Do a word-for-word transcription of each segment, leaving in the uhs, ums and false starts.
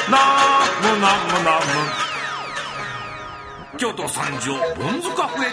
ナムナムナム京都三条ボンズカフェ。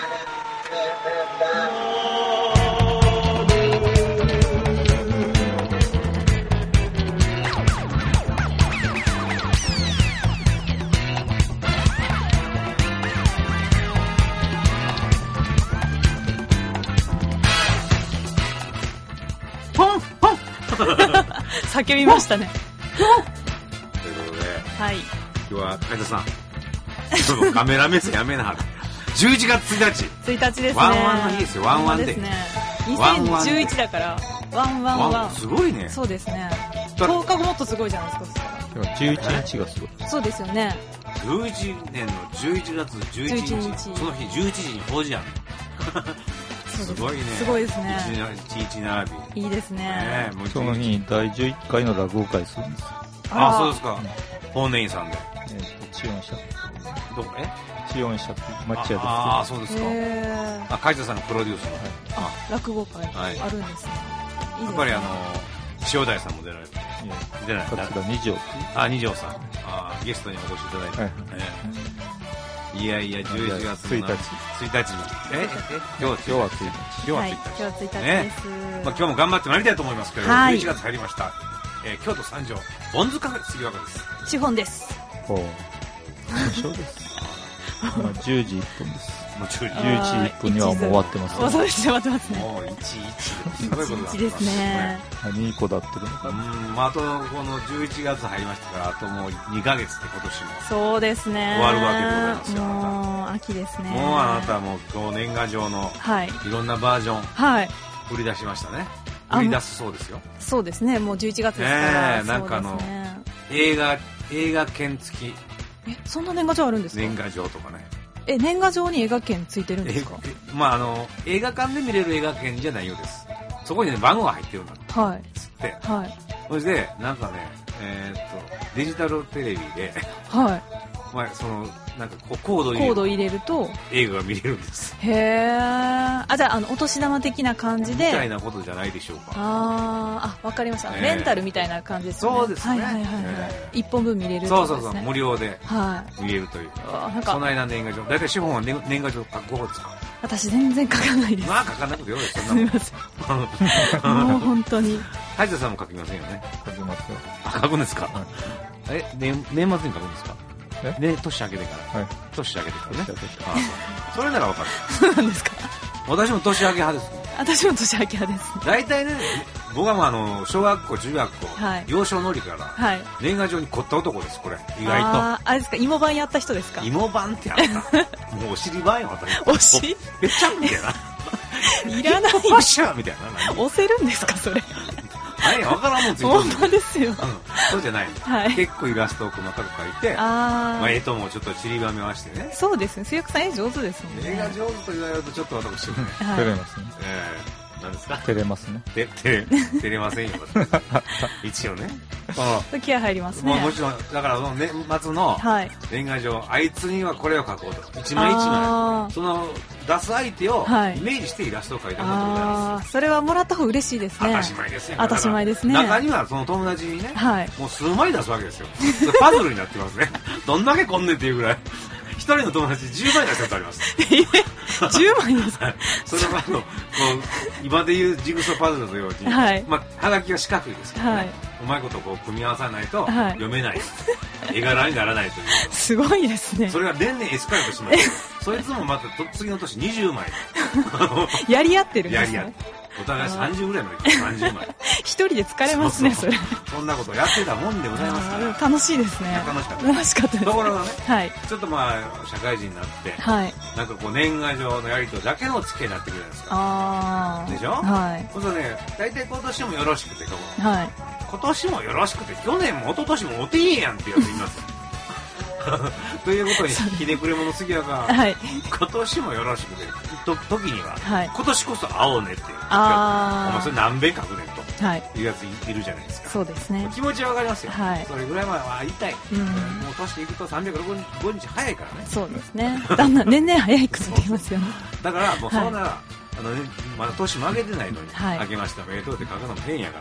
叫びましたね。 ということで、 はい、 今日は海田さんちょっとカメラ目線やめなはれ。じゅういちがつついたちついたちですね。 ワンワンの日ですよ。ワンワンでですね。にせんじゅういちだからワンワンワン。 すごいね。 そうですね。とおかごもっとすごいじゃないですか。 そしたらじゅういちにちがすごい。 そうですよね。 じゅういちねんのじゅういちがつじゅういちにち、その日じゅういちじに法事やん。すごいね。 すごいですね。 いちにち並び。 いいですね。 ね、その日にだいじゅういっかいの落語会するんですよ。 ああ、そうですか。法然院さんで。 えっと、千音社。 どこえ千音社って町屋ですけど。 ああ、そうですか。あ、海田さんがプロデュースの。 あ、落語会あるんですね。 やっぱりあの、塩大さんも出られて。出ない。 桂二条。 あ、二条さん。あゲストにお越しいただいて。いやいや、じゅういちがつついたち。 ついたちに。え今日はついたち。 今日はついたち。今日はついたちです。 まあ今日も頑張ってまいりたいと思いますけど、じゅういちがつ入りました。京都三条、ボンズカフェ杉若です。 資本です。 ほう。そうです。今じゅうじいっぷんです。 もうじゅうじいっぷんにはもう終わってます。 そうです、終わってますね。 もういちいち。すごいことだ。 いちいちですね。 何個だってるのか。 うん、まああとこのじゅういちがつ入りましたから、あともうにかげつで今年も。 そうですね。 終わるわけでございますよ。 もう秋ですね。 もうあなたはもう今日年賀状のいろんなバージョン。はい。売り出しましたね。売り出すそうですよ。 そうですね。もうじゅういちがつですから。 なんかあの映画映画券付き。 え、そんな年賀状あるんですか？ 年賀状とかね。 え、年賀状に映画券ついてるんですか？ まああの映画館で見れる映画券じゃないようです。そこにね番号が入ってるんだ。 はい。 つって。 はい。 それでなんかね、えー、っとデジタルテレビで。 はい。 まあそのなんかこうコード入れるコード入れると映画が見れるんです。 へえ。あ、じゃああのお年玉的な感じで。 みたいなことじゃないでしょうか。 ああ、わかりました。レンタルみたいな感じですね。 そうですね。 はいはいはいはい。一本分見れる。 そうそうそう、無料で見れるという。 なんかその間年賀状。だいたい資本は年賀状書く方ですか？ 私全然書かないです。 まあ書かなくてよいです。 すみません。もう本当に。 大田さんも書きませんよね。 書きますよ。 あ、書くんですか？え、年年末に書くんですか？ね、年明けてから。はい。年明けてからね。それならわかる。 そうなんですか。 私も年明け派です。 私も年明け派です。 大体ね、僕はもうあの小学校中学校、幼少乗りから年賀状に凝った男です。これ意外と。 ああれですか、芋版やった人ですか？ 芋版ってあった。もうお尻版よ私。 お尻？ ぺちゃんみたいな。 いらない。 パッシャーみたいな。 押せるんですかそれ？ 何わからんもんついてる。 本当ですよ。 そうじゃない。結構イラストを細かく描いて、まあ絵ともちょっと散りばめましてね。 そうですね。水浴さん絵上手ですもんね。 絵が上手と言われるとちょっと私もね。 照れますね。 何ですか？ 照れますね。 てて照れませんよ。一応ね。 気合入りますね。 もちろんだからその年末の年賀状、あいつにはこれを書こうと一枚一枚その出す相手をイメージしてイラストを描いたものでございます。 それはもらった方が嬉しいですね。 当たし前ですよ。 当たし前ですね。 中にはその友達にね、もう数枚出すわけですよ。パズルになってますね。どんだけこんねんっていうぐらい。一人の友達じゅうまい出したことあります。 じゅうまいですか？ それはあの、こう、今でいうジグソーパズルのように、はい、まあ、はがきは四角いですけどね、はい、うまいことこう組み合わさないと読めない。はい、絵柄にならないという。 すごいですね。 それが年々エスカレートしました。そいつもまた次の年にじゅうまい。 やり合ってるんですね。 やり合って。お互いさんじゅうぐらいまでさんじゅうまい。 一人で疲れますね、それ。 そんなことやってたもんでございますから。 楽しいですね。 楽しかった。 楽しかったです。 ところがね、 はい、 ちょっとまあ、社会人になって、はい、なんかこう年賀状のやりとりだけの付けになってくるじゃないですか。あでしょ？はい。そうするとね、大体今年もよろしくて、はい、今年もよろしくて、去年も一昨年もおてへんやんってやついます。ということにひねくれ者杉谷が、はい、今年もよろしくてと時には、はい、今年こそ会おうねっていうあお前それ何べん書くねんと、はい、いうやついるじゃないですか。 そうですね。 気持ちはわかりますよ、はい、それぐらいまでは会いたい、うん、もう年いくとさんびゃくろくじゅうごにち早いからね。 そうですね。だんだん年々早くなってきますよね。 だからもうそうなら、はい、 あのね、まだ年も明けてないのに、はい、明けましたおめでとうって書くのも変やから、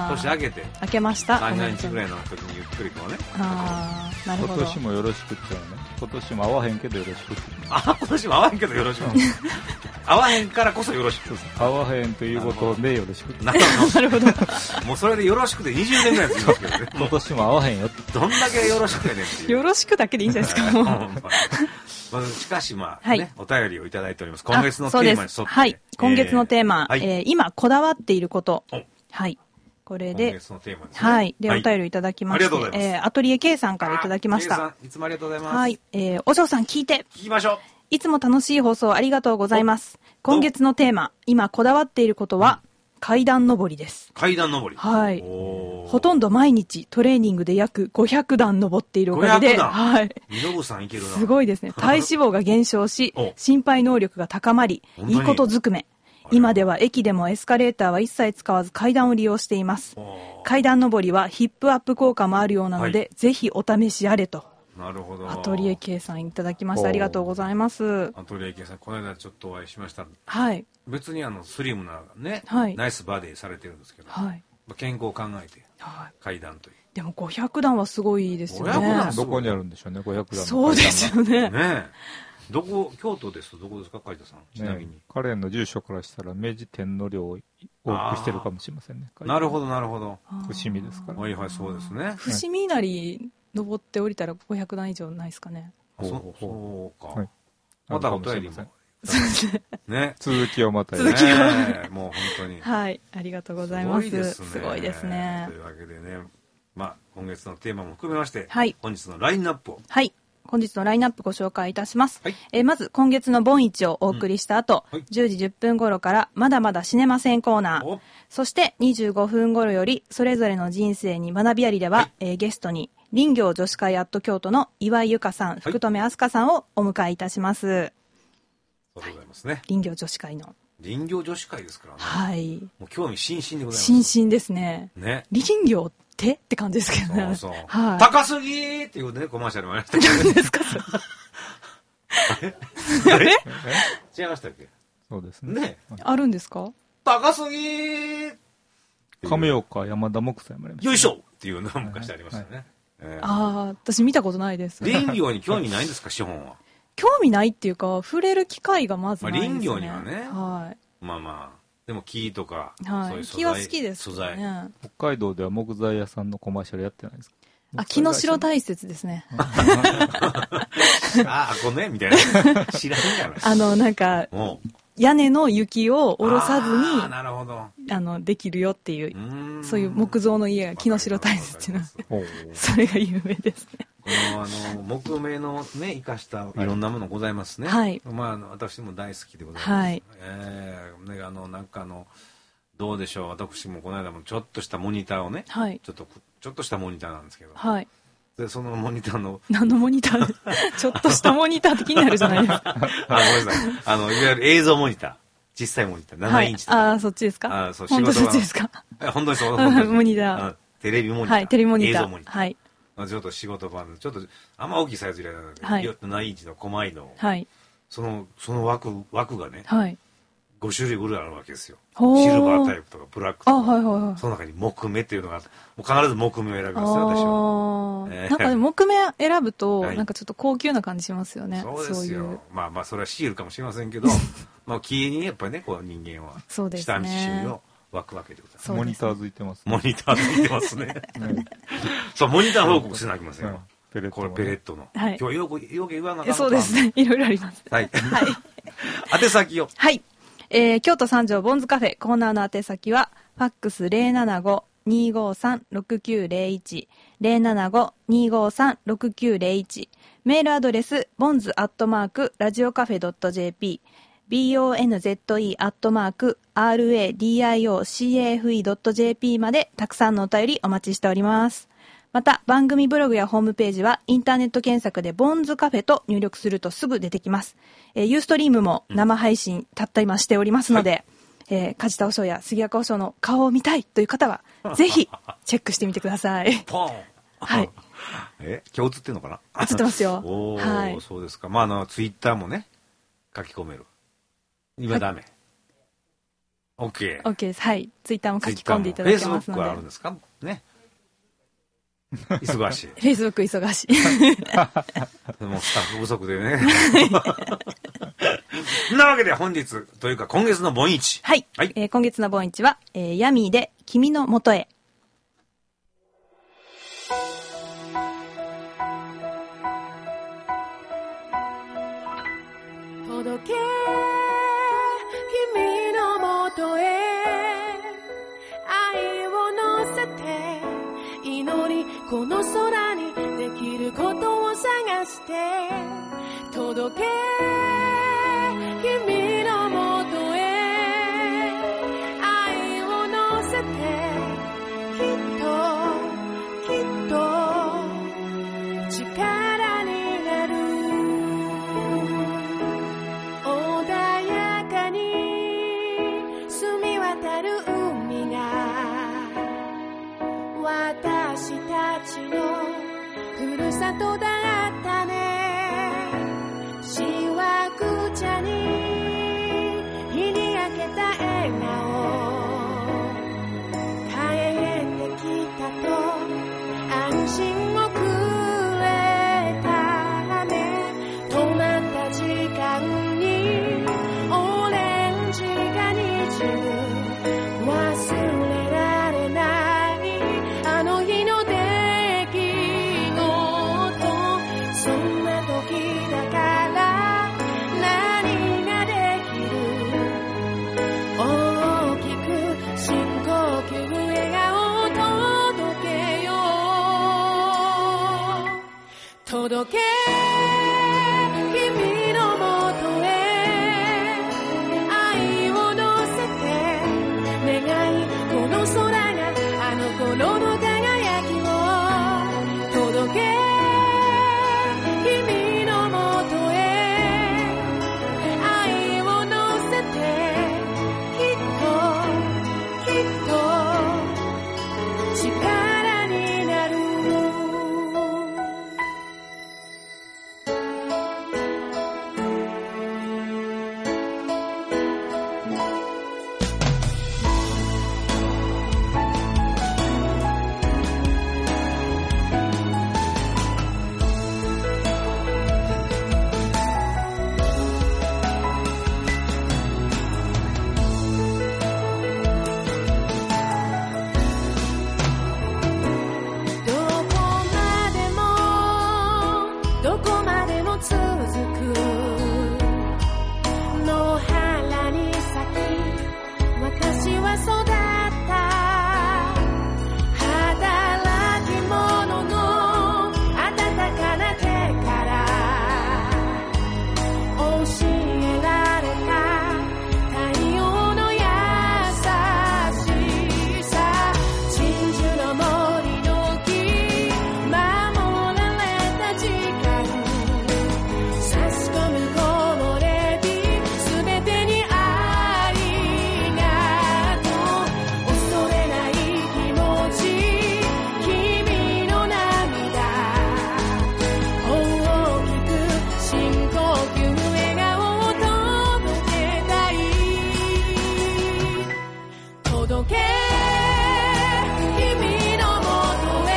年明けて、 明けました。 さんじゅうにちぐらいの時にゆっくりこうね。 ああ、なるほど。 今年もよろしくって言うのね。今年も会わへんけどよろしくって。 あ、今年も会わへんけどよろしく。会わへんからこそよろしく。 会わへんということでよろしく。 なるほど。もうそれでよろしくてにじゅうねんぐらい続きますけどね。 今年も会わへんよって。 どんだけよろしくやねんっていう。 よろしくだけでいいんじゃないですか、もう。 まあ、しかしまあ、ね、はい、お便りをいただいております。今月のテーマに沿って。 はい。今月のテーマ、えーえー、今こだわっていること。はい。これで、 今月のテーマですね。 はい。で、お便りいただきまして、はい、ありがとうございます。えー、アトリエ K さんからいただきました。 K さん、いつもありがとうございます。 はい。えー、お嬢さん聞いて。 聞きましょう。 いつも楽しい放送ありがとうございます。今月のテーマ、今こだわっていることは、うん、階段登りです。 階段登り。 はい。ほとんど毎日トレーニングで約ごひゃくだん登っているおかげで、 ごひゃくだんはい。 ミノブさんいけるな。 すごいですね。体脂肪が減少し、心肺能力が高まり、いいことずくめ。今では駅でもエスカレーターは一切使わず階段を利用しています。階段登りはヒップアップ効果もあるようなので、はい、ぜひお試しあれと。 なるほど。 アトリエ K さんいただきましてありがとうございます。 アトリエ K さん、この間ちょっとお会いしました。 はい。 別にあのスリムなね、 はい、 ナイスバディされてるんですけど、はい、健康を考えて、はい、階段という。 でもごひゃくだんはすごいですよね。 ごひゃくだんどこにあるんでしょうね、ごひゃくだんの階段そうですよね。 ねどこ、京都ですとどこですか、梶田さん。ちなみに。 ね、彼の住所からしたら明治天皇陵を多くしてるかもしれませんね。 なるほど、なるほど。 伏見ですから。 はいはい、そうですね。 伏見稲荷登って降りたらごひゃくだん以上ないですかね。 そうそうか。はい、またお便りも。 ね。 続きをまた続きを。 もう本当に。 はい。ありがとうございます。すごいですね。 すごいですね。というわけでね、まあ、今月のテーマも含めまして、 はい、 本日のラインナップを。 はい。本日のラインナップご紹介いたします。はい、えー、まず、今月のボンイチをお送りした後、うんはい、じゅうじじゅっぷん頃から、まだまだシネマ戦コーナー。そして、にじゅうごふん頃より、それぞれの人生に学びありでは、はい、えー、ゲストに、林業女子会アット京都の岩井由香さん、福留明日香さんをお迎えいたします。 そうでございますね。 林業女子会の。 林業女子会ですからね。 はい。 もう興味津々でございます。 津々ですね。 ね。 林業ってって感じですけどね。 そうそう。はい。高すぎーっていうね、コマーシャルもありましたけどね。 何ですか、 それ。あれ違いましたっけ？ そうですね。 ね。あるんですか？ 高すぎー亀岡山田木材もありました。 よいしょっていうのが昔ありましたね。 ああ、私見たことないです。 林業に興味ないんですか、資本は。 興味ないっていうか、触れる機会がまずないですね。 林業にはね。 はい。 まあまあ。でも木とか、 はい、そういう素材木は好きですね。 北海道では木材屋さんのコマーシャルやってないですか？ あ、木の城大雪ですね。 ああ、これねみたいな。知らんやろ。 あの、なんか、屋根の雪を下ろさずに、 あ、なるほど。 あの、できるよっていう、うそういう木造の家が木の城大雪っていうのは、それが有名ですね。 この、あの、木目のね、生かしたいろんなものございますね。 はい。 まあ、私も大好きでございます。 はい。 ええ、ね、あの、なんかあの、どうでしょう。私もこの間もちょっとしたモニターをね、 はい。 ちょっと、ちょっとしたモニターなんですけど、 はい。 で、そのモニターの。 何のモニターちょっとしたモニターって気になるじゃないですか。あ、 ごめんなさい。あの、いわゆる映像モニター。小さいモニター。ななインチとか。 ああ、そっちですか？ あ、そう、 仕事は。本当そっちですか？ 本当にそう。 モニター。 テレビモニター。 はい、テレビモニター。 映像モニター。 はい。 ちょっと仕事場で、ちょっと、あんま大きいサイズ入れないので、はい、ななインチの細いの。 はい。その、その枠、枠がね、 はい。 ご種類ぐらいあるわけですよ。シルバータイプとかブラックとか。 あ、はいはいはい。 その中に木目っていうのが、もう必ず木目を選びますよ、私は。 えー、なんか木目選ぶと、なんかちょっと高級な感じしますよね。 そうですよ。うまあまあ、それはシールかもしれませんけど、まあ、木にやっぱりね、こう人間は、下道趣味を湧くわけでございます。 モニター付いてます。 モニター付いてますね。そう、モニター報告しなきゃいけませんよ。これペレットの。今日はよく、よく言わなかった。 そうですね。いろいろあります。 はい。はい。宛先を。 はい。えー、京都三条ボンズカフェコーナーの宛先は、ファックス ゼロななご にーごーさん ろくきゅうゼロいち、ゼロななご にーごーさん ろくきゅうゼロいち、メールアドレス、ボンズアットマーク、ラジオカフェ .jp、bonze アットマーク、radiocafe.jp までたくさんのお便りお待ちしております。また、番組ブログやホームページは、インターネット検索でボンズカフェと入力するとすぐ出てきます。えー、ユーストリームも生配信、たった今しておりますので、はい、えー、梶田和尚や杉谷和尚の顔を見たいという方は、ぜひ、チェックしてみてください。 ポンはい。 え、今日映ってんのかな？ 映ってますよ。 おー、はい、そうですか。まあ、あの、ツイッターもね、書き込める。今ダメ。 OK。 OK です。はい。ツイッターも書き込んでいただけますので。 フェイスブックはあるんですかね。忙しい。 フェイスブック忙しい。 もうスタッフ不足でね。そんなわけで本日というか今月の盆市。 はい。はい、えー、今月の盆市は、えー、ヤミーで君のもとへ。 届け君のもとへ愛を乗せて祈りこの空にできることを探して届け君のもとへ愛を乗せてきっときっと力になる穏やかに澄み渡る海が私たちのふるさとだったねしわくちゃに日に焼けた笑顔帰ってきたと安心をくれたね止まった時間にオレンジがにじむ忘れられないあの日の出来事そんな時だから何ができる大きく深呼吸笑顔を届けよう届け君のもとへ愛を乗せて願いこの空があの頃の輝きを届け君のもとへ愛を乗せてきっときっと力になるどこまでもどこまでも続く野原に咲き私は育った働き者の温かな手から教えられた太陽の優しさ真珠の森の木守られた時間差し込む木漏れ日すべてにありがとう恐れない気持ち君の涙大きく深呼吸笑顔を届けたい届け君のもとへ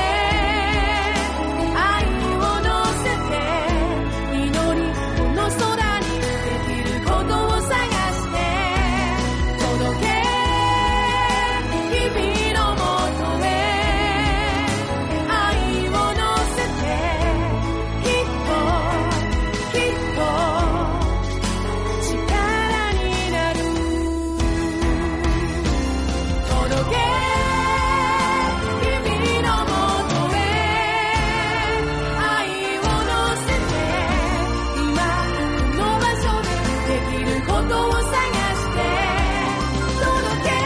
愛を乗せて祈りこの空にできることを探して届け君のもとへ愛を乗せてきっときっと力になる届け君のもとへ愛を乗せて今この場所でできることを探して届け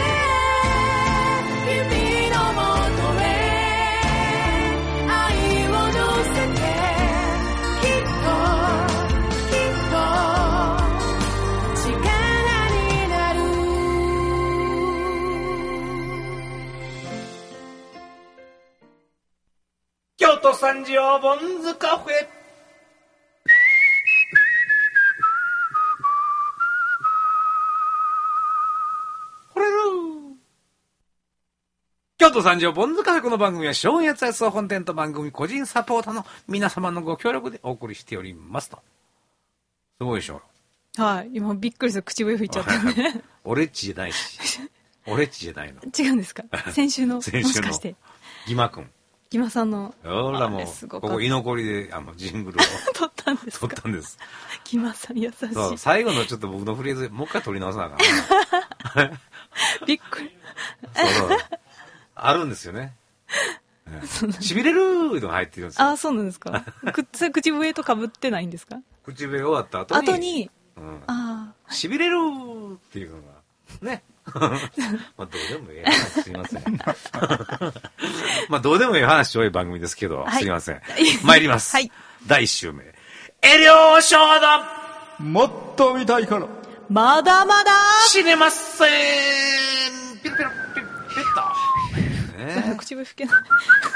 君のもとへ愛を乗せてきっときっと力になる京都三条ボンズカフェ。これ京都三条ボンズカフェ、この番組は正月や総本店と番組個人サポートの皆様のご協力でお送りしておりますと。すごいでしょ。 はい。今びっくりする。口笛吹いちゃったね。 オレッチじゃないし。オレッチじゃないの。 違うんですか。先週の。先週の。もしかして。 ギマくん。 ギマさんの。 ほらもう、ここ居残りで、あの、ジングルを。 撮ったんですか。 撮ったんです。 ギマさん優しい。そう、 最後のちょっと僕のフレーズ、もう一回撮り直さなあかんな。 びっくり。 そう。あるんですよね。しびれるのが入ってるんですよ。 あ、そうなんですか。口笛と被ってないんですか。 口笛終わった後に。 後に。 うん、ああ。しびれるっていうのが、ね。まあ、どうでもいい話、すいません。まあ、どうでもいい話多い番組ですけど、はい、すいません。参ります。はい。だいいっ週目。エリョーショードもっと見たいから。 まだまだ死ねません。ピロピロピロピロッと。 ね、口笛吹けない。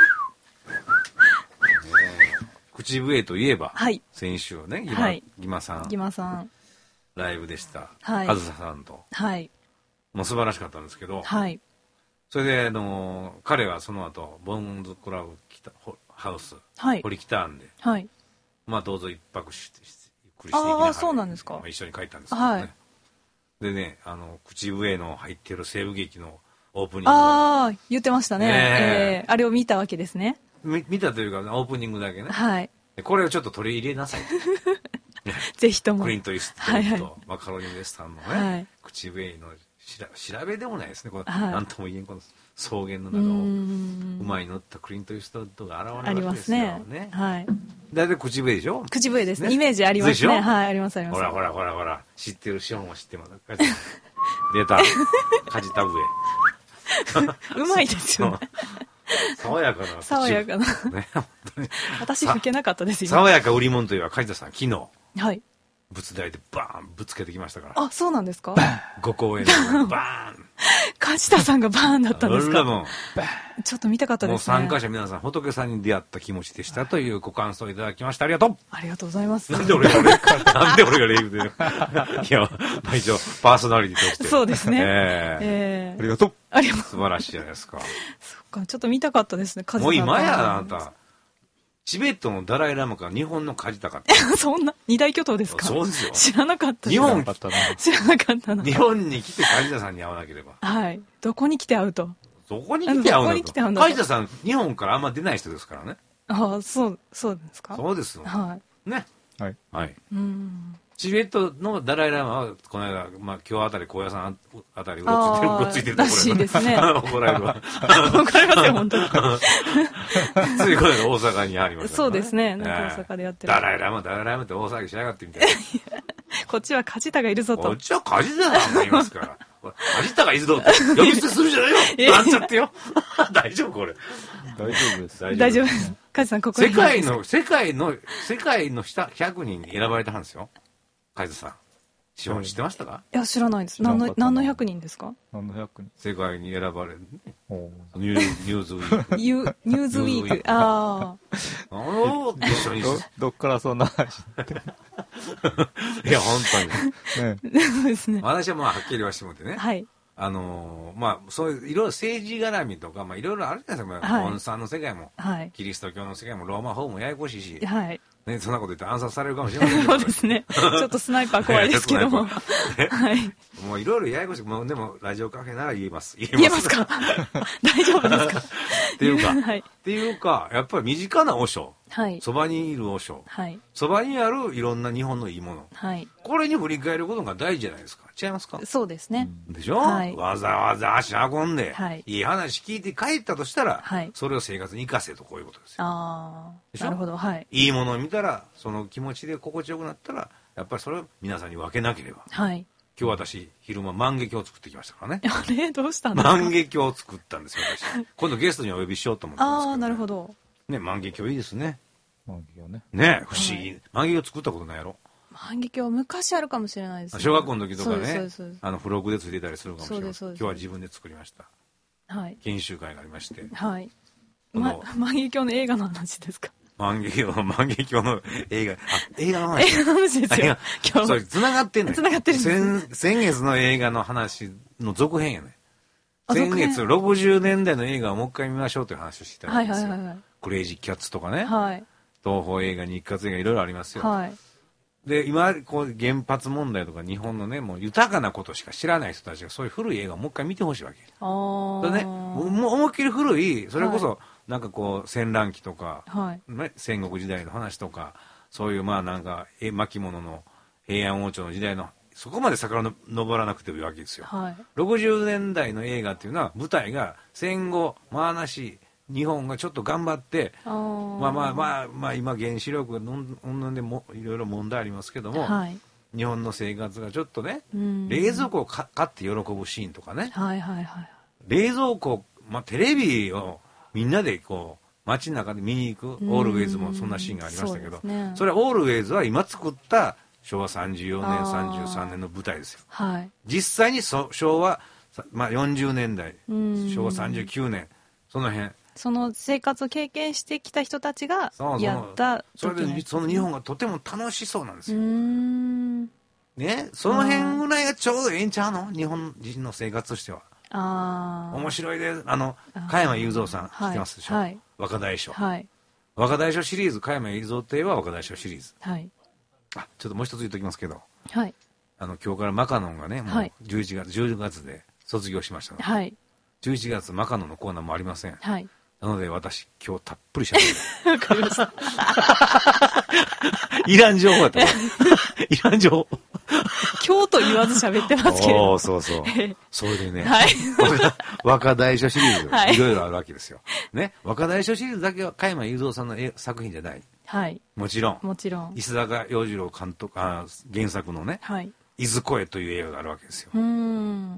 口笛といえば、 はい、 先週ね、ギマ、はい、ギマさん。 ギマさん。 ライブでした。 はい。 あずささんと。 はい。 もう素晴らしかったんですけど、 はい。 それで、あの、彼はその後、ボンズクラブハウス、 はい。 掘り来たんで、 はい。 まあ、どうぞ一泊して、ゆっくりしていきなはれ。 ああ、そうなんですか。 まあ、一緒に帰ったんですけどね。 はい。 でね、あの、口笛の入ってる西部劇のオープニング。 ああ、言ってましたね。ねえー、あれを見たわけですね。 見, 見たというか、オープニングだけね。 はい。 これをちょっと取り入れなさい。 ぜひとも。 クリント・イーストウッドとマカロニ・ウエスタンのね、はい、口笛のしら調べでもないですね。この、はい、なんとも言えんこの草原の中を馬に乗ったクリント・イーストウッドが現れるわけですよ。ありますね。 ね、はい。 だいたい口笛でしょ。 口笛ですね。イメージありますね。はい、ありますあります。 ほらほらほらほら、知ってる資本は知ってます。出た。カジタ笛。 うまいですよね。 爽やかな。 爽やかな。ね、本当に。私吹けなかったですよ。 爽やか売り物といえば、梶田さん、昨日。 はい。 仏台でバーンぶつけてきましたから。 あ、そうなんですか。 ご公演でバーン。 梶田さんがバーンだったんですか。 もうちょっと見たかったですね。 もう参加者皆さん、仏さんに出会った気持ちでしたというご感想をいただきました。ありがとう。 ありがとうございます。 なんで俺が俺、なんで俺がレイブで。いや、まあ一応、パーソナリティとして。 そうですね。 えー、 えー。 ありがとう。 ありがとう。 素晴らしいじゃないですか。 そっか、ちょっと見たかったですね、梶田さん。 もう今や、あなた。チベットのダライラマか日本の梶田かって。 そんな二大巨頭ですか。 そうですよ。 知らなかった。 日本知らなかったな。 日本に来て梶田さんに会わなければ。 はい。どこに来て会うと。 どこに来て会うのと。梶田さん日本からあんま出ない人ですからね。 ああ、そうそうですか。 そうですよ。 はい。 ね。 はい。 はい。 うん。 チベットのダライラマはこの間、まあ今日あたり高野山あたりうろついてるうろついてるところらしいですね。 怒られるわ。 怒られますよ本当に。 ついこの間大阪にありました、ね。 そうですね。なんか大阪でやってる。 ダライラマダライラマって大騒ぎしやがってみたいな。 こっちは梶田がいるぞと。 こっちは梶田さんがいますから。梶田がいるぞって呼び捨てするじゃないよ。なんちゃってよ。大丈夫これ。 大丈夫です。 大丈夫です。梶さんここ世界の世界の世界の下ひゃくにんに選ばれたんですよ。梶田さん。知ってましたか？ いや知らないです。何の何のひゃくにんですか？ 何のひゃくにん？ 世界に選ばれる、ね。ニューズウィーク。 ニューズウィーク。ああ。あの一緒にど, どっからそんな話っていや本当に。 ね、そうですね。 私はまあはっきり言わせてもらってね。 はい。 あのー、まあそういういろいろ政治絡みとかまあいろいろあるじゃないですか。はい、コンサーの世界も、はい、キリスト教の世界もローマ法もややこしいし。 はい。 ね、そんなこと言って暗殺されるかもしれませんけど。そうですね。ちょっとスナイパー怖いですけども。はい。 もういろいろややこしい。もうでもラジオカフェなら言えます。 言えます。言えますか大丈夫ですかっていうか、はい、っていうか、やっぱり身近な和尚。はい。そばにいる和尚。 はい。 そばにあるいろんな日本のいいもの。 はい。 これに振り返ることが大事じゃないですか。違いますか？ そうですね。 でしょ？はい。わざわざ足運んで、はい。いい話聞いて帰ったとしたら、はい。それを生活に生かせとこういうことですよ。 ああ。なるほど。はい。 いいものを見たら、その気持ちで心地よくなったら、やっぱりそれを皆さんに分けなければ。はい。今日私、昼間万華鏡を作ってきましたからね。 あれどうしたんですか？ 万華鏡を作ったんですよ、私。今度ゲストにお呼びしようと思ってますけど、ね。 ああ、なるほど。 ね、万華鏡いいですね。 万華鏡ね。 ね、不思議。万華鏡作ったことないやろ。 万華鏡昔あるかもしれないですね。 小学校の時とかね、あの付録でついてたりするかもしれない。今日は自分で作りました。はい。研修会がありまして。はい。ま、万華鏡の映画の話ですか？万華鏡、万華鏡の映画、あ、映画の話。映画の話ですよ。今日。そう、繋がってんのよ。繋がってるんです。先、先月の映画の話の続編やね。 先月ろくじゅうねんだいの映画をもう一回見ましょうという話をしてたんですよ、はいはいはいはい、クレイジーキャッツとかね、はい、東宝映画日活映画いろいろありますよ、はい、で今こう原発問題とか日本のねもう豊かなことしか知らない人たちがそういう古い映画をもう一回見てほしいわけ。あでねもう思いっきり古いそれこそ、はい、なんかこう戦乱期とか、はいね、戦国時代の話とかそういうまあなんか巻物の平安王朝の時代のそこまで遡らなくてもいいわけですよ、はい、ろくじゅうねんだいの映画っていうのは舞台が戦後まあなし日本がちょっと頑張ってまあまあまあまあ今原子力のんでもいろいろ問題ありますけども、はい、日本の生活がちょっとね冷蔵庫を買って喜ぶシーンとかね、はいはいはい、冷蔵庫、まあ、テレビをみんなでこう街の中で見に行くオールウェイズもそんなシーンがありましたけど そ,、ね、それはオールウェイズは今作ったしょうわさんじゅうよねんさんじゅうさんねんの舞台ですよ、はい、実際にそ昭和、まあ、よんじゅうねんだいしょうわさんじゅうきゅうねんその辺その生活を経験してきた人たちがやったそれでその日本がとても楽しそうなんですよ。うーんねその辺ぐらいがちょうどええんちゃうの日本人の生活としては。あ面白いです。あの加山雄三さん知ってますでしょ、はい、若大将、はい、若大将シリーズ加山雄三亭は若大将シリーズ、はい、あちょっともう一つ言っときますけど、はい、あの今日からマカノンがねもうじゅういちがつじゅうがつで卒業しましたので、はい、じゅういちがつマカノンのコーナーもありません、はい、なので私今日たっぷりしゃべる。わかりました。いらん情報やった。いらん情報。 今日と言わず喋ってますけれど。 そうそう。それでね、はい、若大将シリーズ、はい、いろいろあるわけですよ。ね、若大将シリーズだけは加山雄三さんの作品じゃない。はい。もちろん。もちろん。石坂洋次郎監督あ原作のね、はい、いずこえという映画があるわけですよ。うん。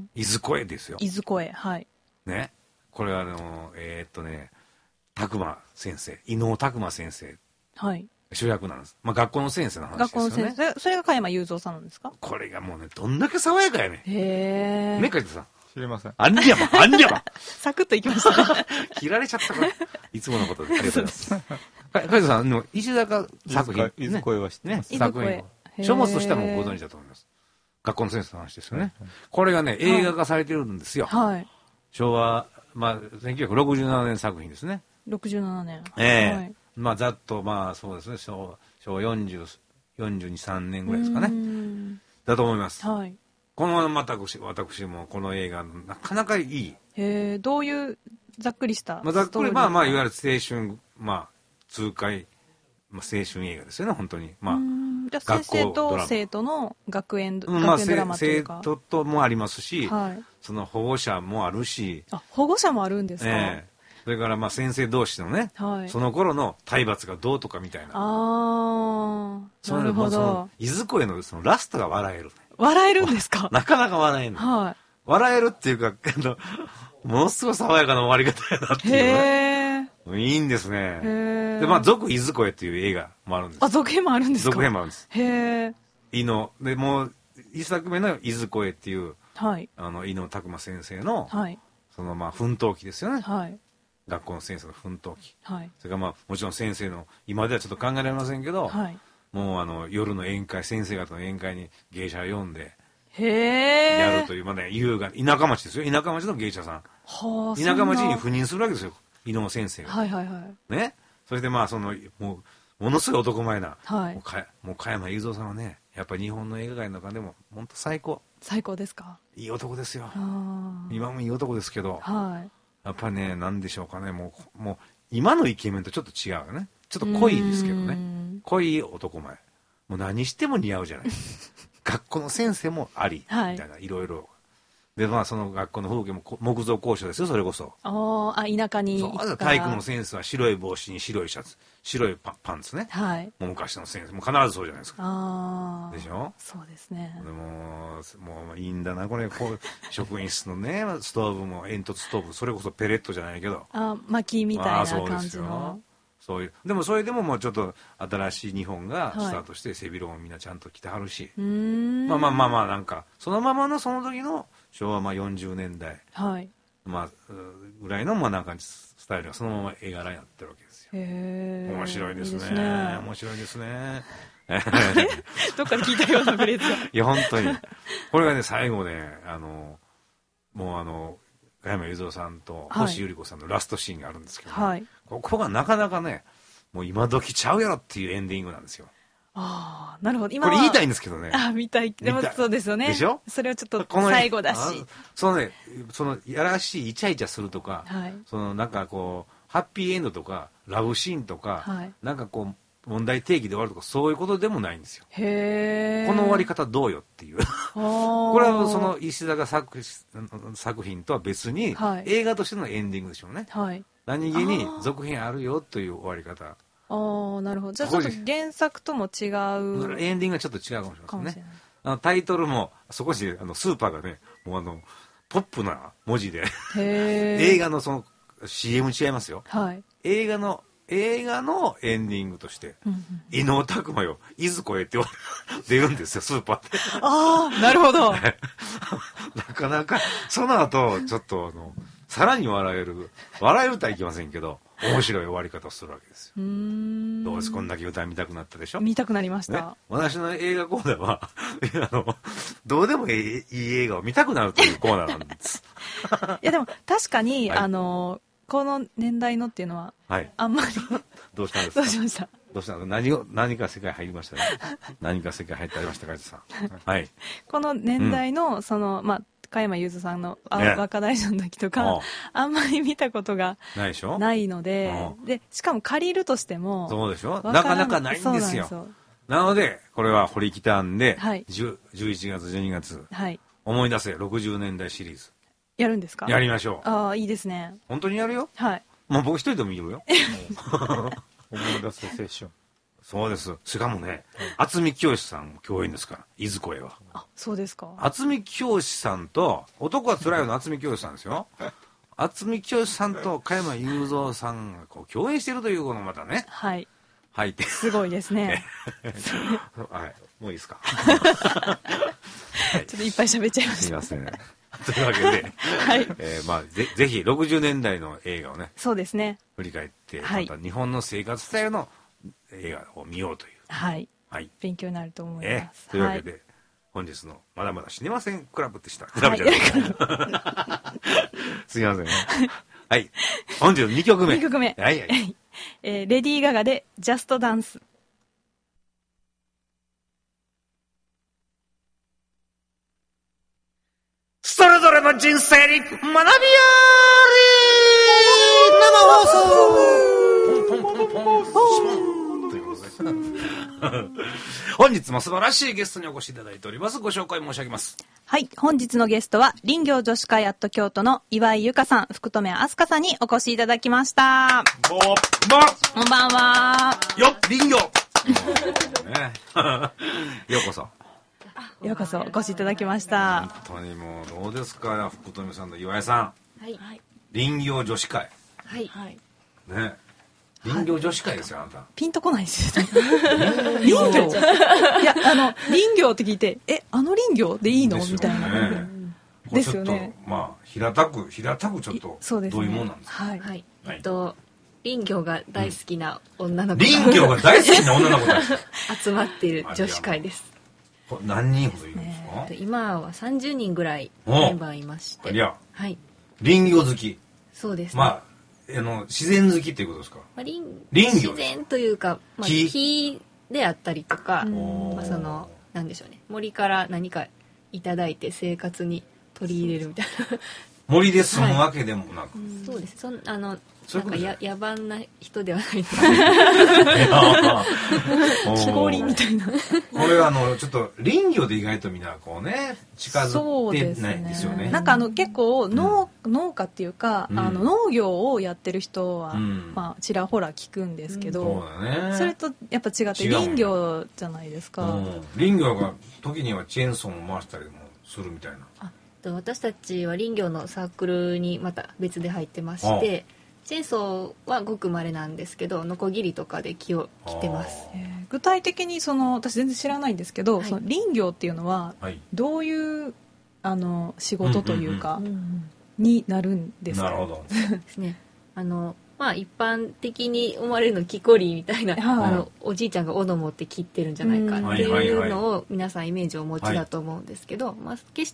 いずこえですよ。 いずこえ、はい。 ね。これはあのえー、っとね拓磨先生伊能拓磨先生、はい、主役なんです、まあ、学校の先生の話ですよね。学校の先生それが加山雄三さんなんですか。 これがもうねどんだけ爽やかやねへえね梶田さん知りません。 あんりゃまあんりゃまサクッといきましたね。 切られちゃったからいつものことでありがとうございます梶田さんの石坂作品いずこえは知ってます、 ね、作品書物としてはもうご存知だと思います。学校の先生の話ですよね、はい、これがね映画化されてるんですよ、はい、昭和まあ、せんきゅうひゃくろくじゅうななねん作品ですね。 ろくじゅうななねん。 ええーはい、まあざっとまあそうですね昭和よんじゅう、よんじゅうに、さんねんぐらいですかね。だと思います。はい。このまた私私もこの映画なかなかいい。 へえどういうざっくりしたまあざっくりまあまあいわゆる青春まあ痛快まあ青春映画ですよね本当にまあ。 じゃあ先生と生徒の学園、 うん、学園ドラマというか、まあ、生徒ともありますし、はい、その保護者もあるしあ保護者もあるんですか、えー、それからまあ先生同士のね、はい、その頃の体罰がどうとかみたいなあなるほどいずこへのそのラストが笑える、ね、 笑えるんですか。 なかなか笑える、はい、笑えるっていうかものすごい爽やかな終わり方やなっていうねへいいんですね。でまあ続いずこへっていう映画もあるんです。 あ続編もあるんですか。 続編もあるんです。へえ。伊能でもう一作目のいずこへっていう、はい、あの伊能拓磨先生の、はい、そのまあ奮闘記ですよね。はい、学校の先生の奮闘記。はい、それからまあもちろん先生の今ではちょっと考えられませんけど、はい、もうあの夜の宴会先生方の宴会に芸者を呼んで。へやるというまあね優雅田舎町ですよ。田舎町の芸者さん。は田舎町に赴任するわけですよ。伊能先生が。はいはいはい。ね。それでまあそのもうものすごい男前な、はい、もうかもう加山雄三さんはねやっぱり日本の映画界の中でも本当最高。 最高ですか。 いい男ですよ。今もいい男ですけど、はい、やっぱりねなんでしょうかねもうもう今のイケメンとちょっと違うよね。ちょっと濃いですけどね。濃い男前。もう何しても似合うじゃない。学校の先生もあり、みたいな、はい、いろいろ。でまあその学校の風景も木造校舎ですよそれこそ。 ああ田舎に行ったら。 体育の先生は白い帽子に白いシャツ白い パ, パンツね。はい。もう昔の先生も必ずそうじゃないですか。ああ。でしょ。 そうですね。 でももういいんだなこれこう職員室のねストーブも煙突ストーブそれこそペレットじゃないけど。 あ薪みたいな感じの。 そういうでもそれでももうちょっと新しい日本がスタートして、はい、背広もみんなちゃんと着てはるしまあまあまあまあなんかそのままのその時の昭和まあよんじゅうねんだい、はい、まあぐらいのまあなんかスタイルがそのまま絵柄になってるわけですよ。へ面白いですね。いいですね面白いですね。 どっかで聞いたようなフレーズがいや本当にこれがね最後ねあのもうあの加山雄三さんと星百合子さんのラストシーンがあるんですけど、ね、はい、ここがなかなかねもう今時ちゃうやろっていうエンディングなんですよ。 ああ、なるほど。今これ言いたいんですけどね。 あ、見たい。でもそうですよね。 でしょ？ それはちょっと最後だし。 そのね、そのやらしいイチャイチャするとか、はい、そのなんかこうハッピーエンドとかラブシーンとか、はい、なんかこう問題提起で終わるとかそういうことでもないんですよ。 へー。 この終わり方どうよっていう。これはその石坂作作品とは別に、はい、映画としてのエンディングでしょうね。はい、何気に続編あるよという終わり方。 ああ、なるほど。じゃあちょっと原作とも違う。 エンディングがちょっと違うかもしれませんね。あのタイトルもそこにあのスーパーがね、もうあのポップな文字で映画のその シーエム 違いますよ。はい、映画の映画のエンディングとして、うんうん、伊能拓磨よいずこへって出るんですよスーパーって。 ああ、なるほど。なかなかその後ちょっとあのさらに笑える笑えるとはいきませんけど。面白い終わり方をするわけですよ。うーん、どうです、こんだけ歌見たくなったでしょ。 見たくなりました。ね、 私の映画コーナーはあのどうでもいい、いい映画を見たくなるというコーナーなんです。 いやでも確かに、はい、あのこの年代のっていうのは、はい、あんまりどうしたんですか。 どうしました。 どうしたの。何を何か世界入りましたね。何か世界入ってありましたか、さん。はい。 この年代の、うん、そのまあ。加山雄三さんの、ね、若大将の時とかあんまり見たことがないので、でしかも借りるとしてもそうでしょ、なかなかないんですよ。 な, なのでこれは堀北んで、はい、じゅういちがつじゅうにがつ、はい、思い出せろくじゅうねんだいシリーズやるんですか。 やりましょう。 ああ、いいですね。 本当にやるよ。 はい、 もう僕一人でもいいよ。思い出せ青春。 そうです。しかもね、渥美清さんも共演ですから、いずこへは。 あ、そうですか。 渥美清さんと、男はつらいよの渥美清さんですよ。渥美清さんと加山雄三さんがこう共演しているというこのまたね。はい。はい。 すごいですね。 はい。もういいですか。 はい、ちょっといっぱい喋っちゃいました。 すみません。というわけで、はい。えー、まあぜぜひろくじゅうねんだいの映画をね。そうですね。振り返って、また日本の生活スタイルの映画を見ようという、はい、はい、勉強になると思います。えー、というわけで、はい、本日のまだまだ死ねませんクラブでした。クラブじゃない。はい、すみません。はい、本日のにきょくめ。にきょくめ。はいはい。えー、レディー・ガガでジャストダンス。それぞれの人生に学びあり生放送ポンポンポンポンポンということで本日も素晴らしいゲストにお越しいただいております。ご紹介申し上げます。はい、本日のゲストは林業女子会アット京都の岩井由香さん、福留飛鳥さんにお越しいただきました。こんばんは。こんばんは。よっ林業ね、ようこそようこそお越しいただきました。本当にもうどうですか、福留さんと岩井さん。はい。林業女子会。はい。ね。林業女子会ですよ、あなた。ピンとこないですよ。林業。いや、あの林業って聞いて、え、あの林業でいいのみたいな。ですよね。まあ平たく平たくちょっとどういうもんなんですか。はい。えっと林業が大好きな女の子。林業が大好きな女の子たち集まっている女子会です。何人ほどいるんですか。今はさんじゅうにんぐらいメンバーいまして。はい。林業好き。そうです。まあ。あの自然好きっていうことですか。まあ、林林業自然というか、まあ、木であったりとか、まあ、そのなんでしょうね、森から何かいただいて生活に取り入れるみたいな。森で住むわけでもなく、はい、そうです。そんあのなんかや野蛮な人ではないです。木こりみたいな。これはあのちょっと林業で意外とみんなこうね近づいてないんですよね。なんかあの結構農、うん、農家っていうか、うん、あの農業をやってる人は、うん、まあちらほら聞くんですけど、うん、そうだね、それとやっぱ違って林業じゃないですか。うん、林業が時にはチェーンソーも回したりもするみたいな。あ、私たちは林業のサークルにまた別で入ってまして。チェーンソーはごく稀なんですけど、ノコギリとかで木を切ってます。えー、具体的にその私全然知らないんですけど、はい、その林業っていうのはどういうあの仕事というかになるんですか。なるほど。ですね。あのまあ一般的に思われるの木こりみたいな、はい、あのおじいちゃんが斧持って切ってるんじゃないかっていうのを皆さんイメージをお持ちだと思うんですけど、まあ決して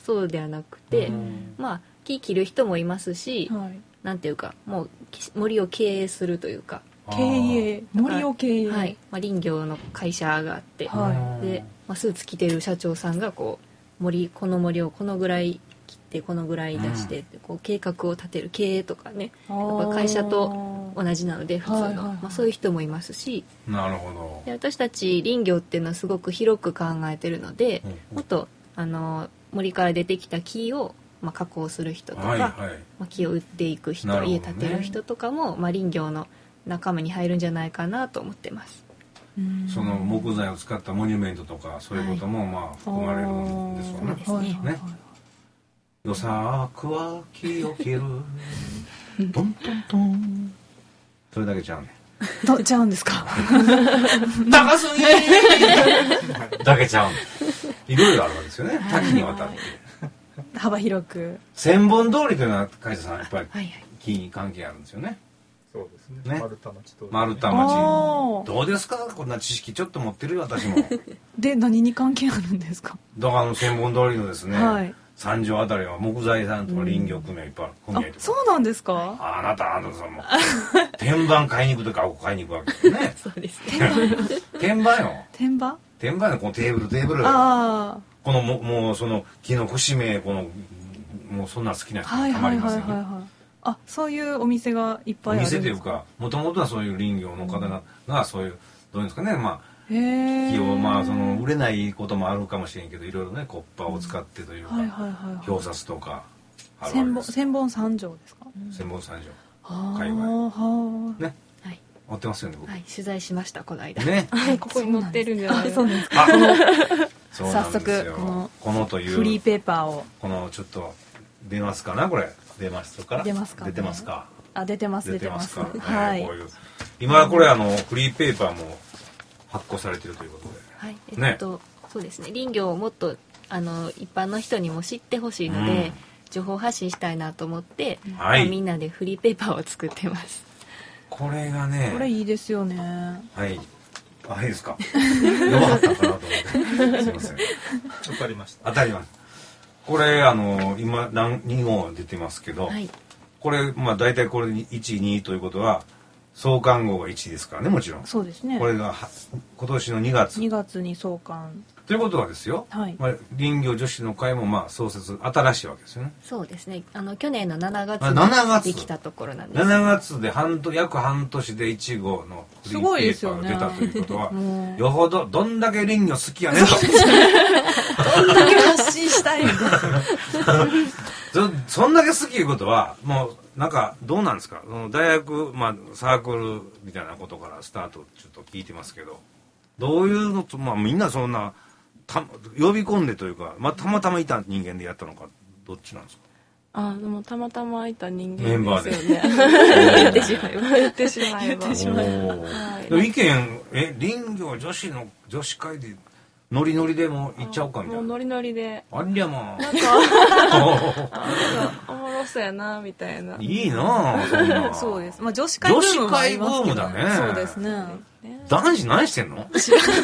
そうではなくて、まあ木切る人もいますし、はい、なんていうかもう森を経営するというか経営森を経営、 はいまあ、林業の会社があって、はい、で、まあ、スーツ着てる社長さんがこう森この森をこのぐらい切ってこのぐらい出して、うん、こう計画を立てる経営とかねやっぱ会社と同じなので普通の、はいはいはいまあ、そういう人もいますしなるほどで私たち林業っていうのはすごく広く考えてるので、うんうん、もっとあの森から出てきた木をまあ、加工する人とか、はいはいまあ、木を売っていく人、ね、家建てる人とかも、まあ、林業の仲間に入るんじゃないかなと思ってます。 その木材を使ったモニュメントとかそういうこともまあ含まれるんですよね。 そうですね。 ねよさくは木を切るトントントンそれだけちゃうねどちゃうんですか高すぎだけちゃうねいろいろあるわけですよね多岐にわたって幅広く千本通りというのは会社さんやっぱり木に関係あるんですよね。 そうですね。 ね丸太町と丸太町どうですかこんな知識ちょっと持ってるよ私もで何に関係あるんですか。 だからあの千本通りのですね、はい、三条あたりは木材さんとか林業組合いっぱい組合とか、 そうなんですか。 ああなたあなたさんも天板買いに行くとかここ買いに行くわけですねそうですね天板よ天板天板のこのテーブルテーブルああこのももうその木の節目このもうそんな好きな人たまりませんね。 あそういうお店がいっぱいあるんですか。 お店というかもともとはそういう林業の方が、うん、がそういうどういうんですかねまあ木をまあその売れないこともあるかもしれんけどいろいろねコッパを使ってというか、うんはいはいはいはい、表札とかあるわけです。 千本三条ですか。 千本三条界隈ね。持ってますよね僕、 はい、取材しましたこの間ねここに載ってるんじゃないそうですか。早速このこのというフリーペーパーをこのちょっと出ますかなこれ出ますか出ますか、 ね、出てますかあ出てます出てますか、 はい、こういう今これあのフリーペーパーも発行されているということで、 はいえっと、ね、そうですね林業をもっとあの一般の人にも知ってほしいので、うん、情報発信したいなと思って、はいまあ、みんなでフリーペーパーを作ってます。 これがねこれいいですよね。 はいあいいですか弱かったかなと思ってすいません当たりました。 当たります。これあの今何に号出てますけど、はい、これまあ大体これいち、にということは創刊号がいちですからねもちろん。 そうですね。 これが今年のにがつ。 にがつに創刊。 ということはですよ、はいまあ、林業女子の会もまあ創設新しいわけですよね。 そうですねあの去年のしちがつにできたところなんです。 しちがつで半年約半年でいち号のフリーペーパーが出たということは、ね、よほどどんだけ林業好きやねんとどんだけ発信したいみたいなそ, そんだけ好きいうことはもうなんかどうなんですかその大学、まあ、サークルみたいなことからスタートちょっと聞いてますけどどういうのと、まあ、みんなそんなた呼び込んでというか、まあ、たまたまいた人間でやったのかどっちなんですか。 あでもたまたまいた人間メンバーですよね言ってしまえば言ってしまえば意見え林業女子の女子会でノリノリでも行っちゃおうかみたいな。 もうノリノリでありゃまあなんかおもろそうやなみたいな。 いいなそんなそうです、まあ、女子会ブームもありますけど、ね、 女子会ブームだね。 そうですね。 男子何してんの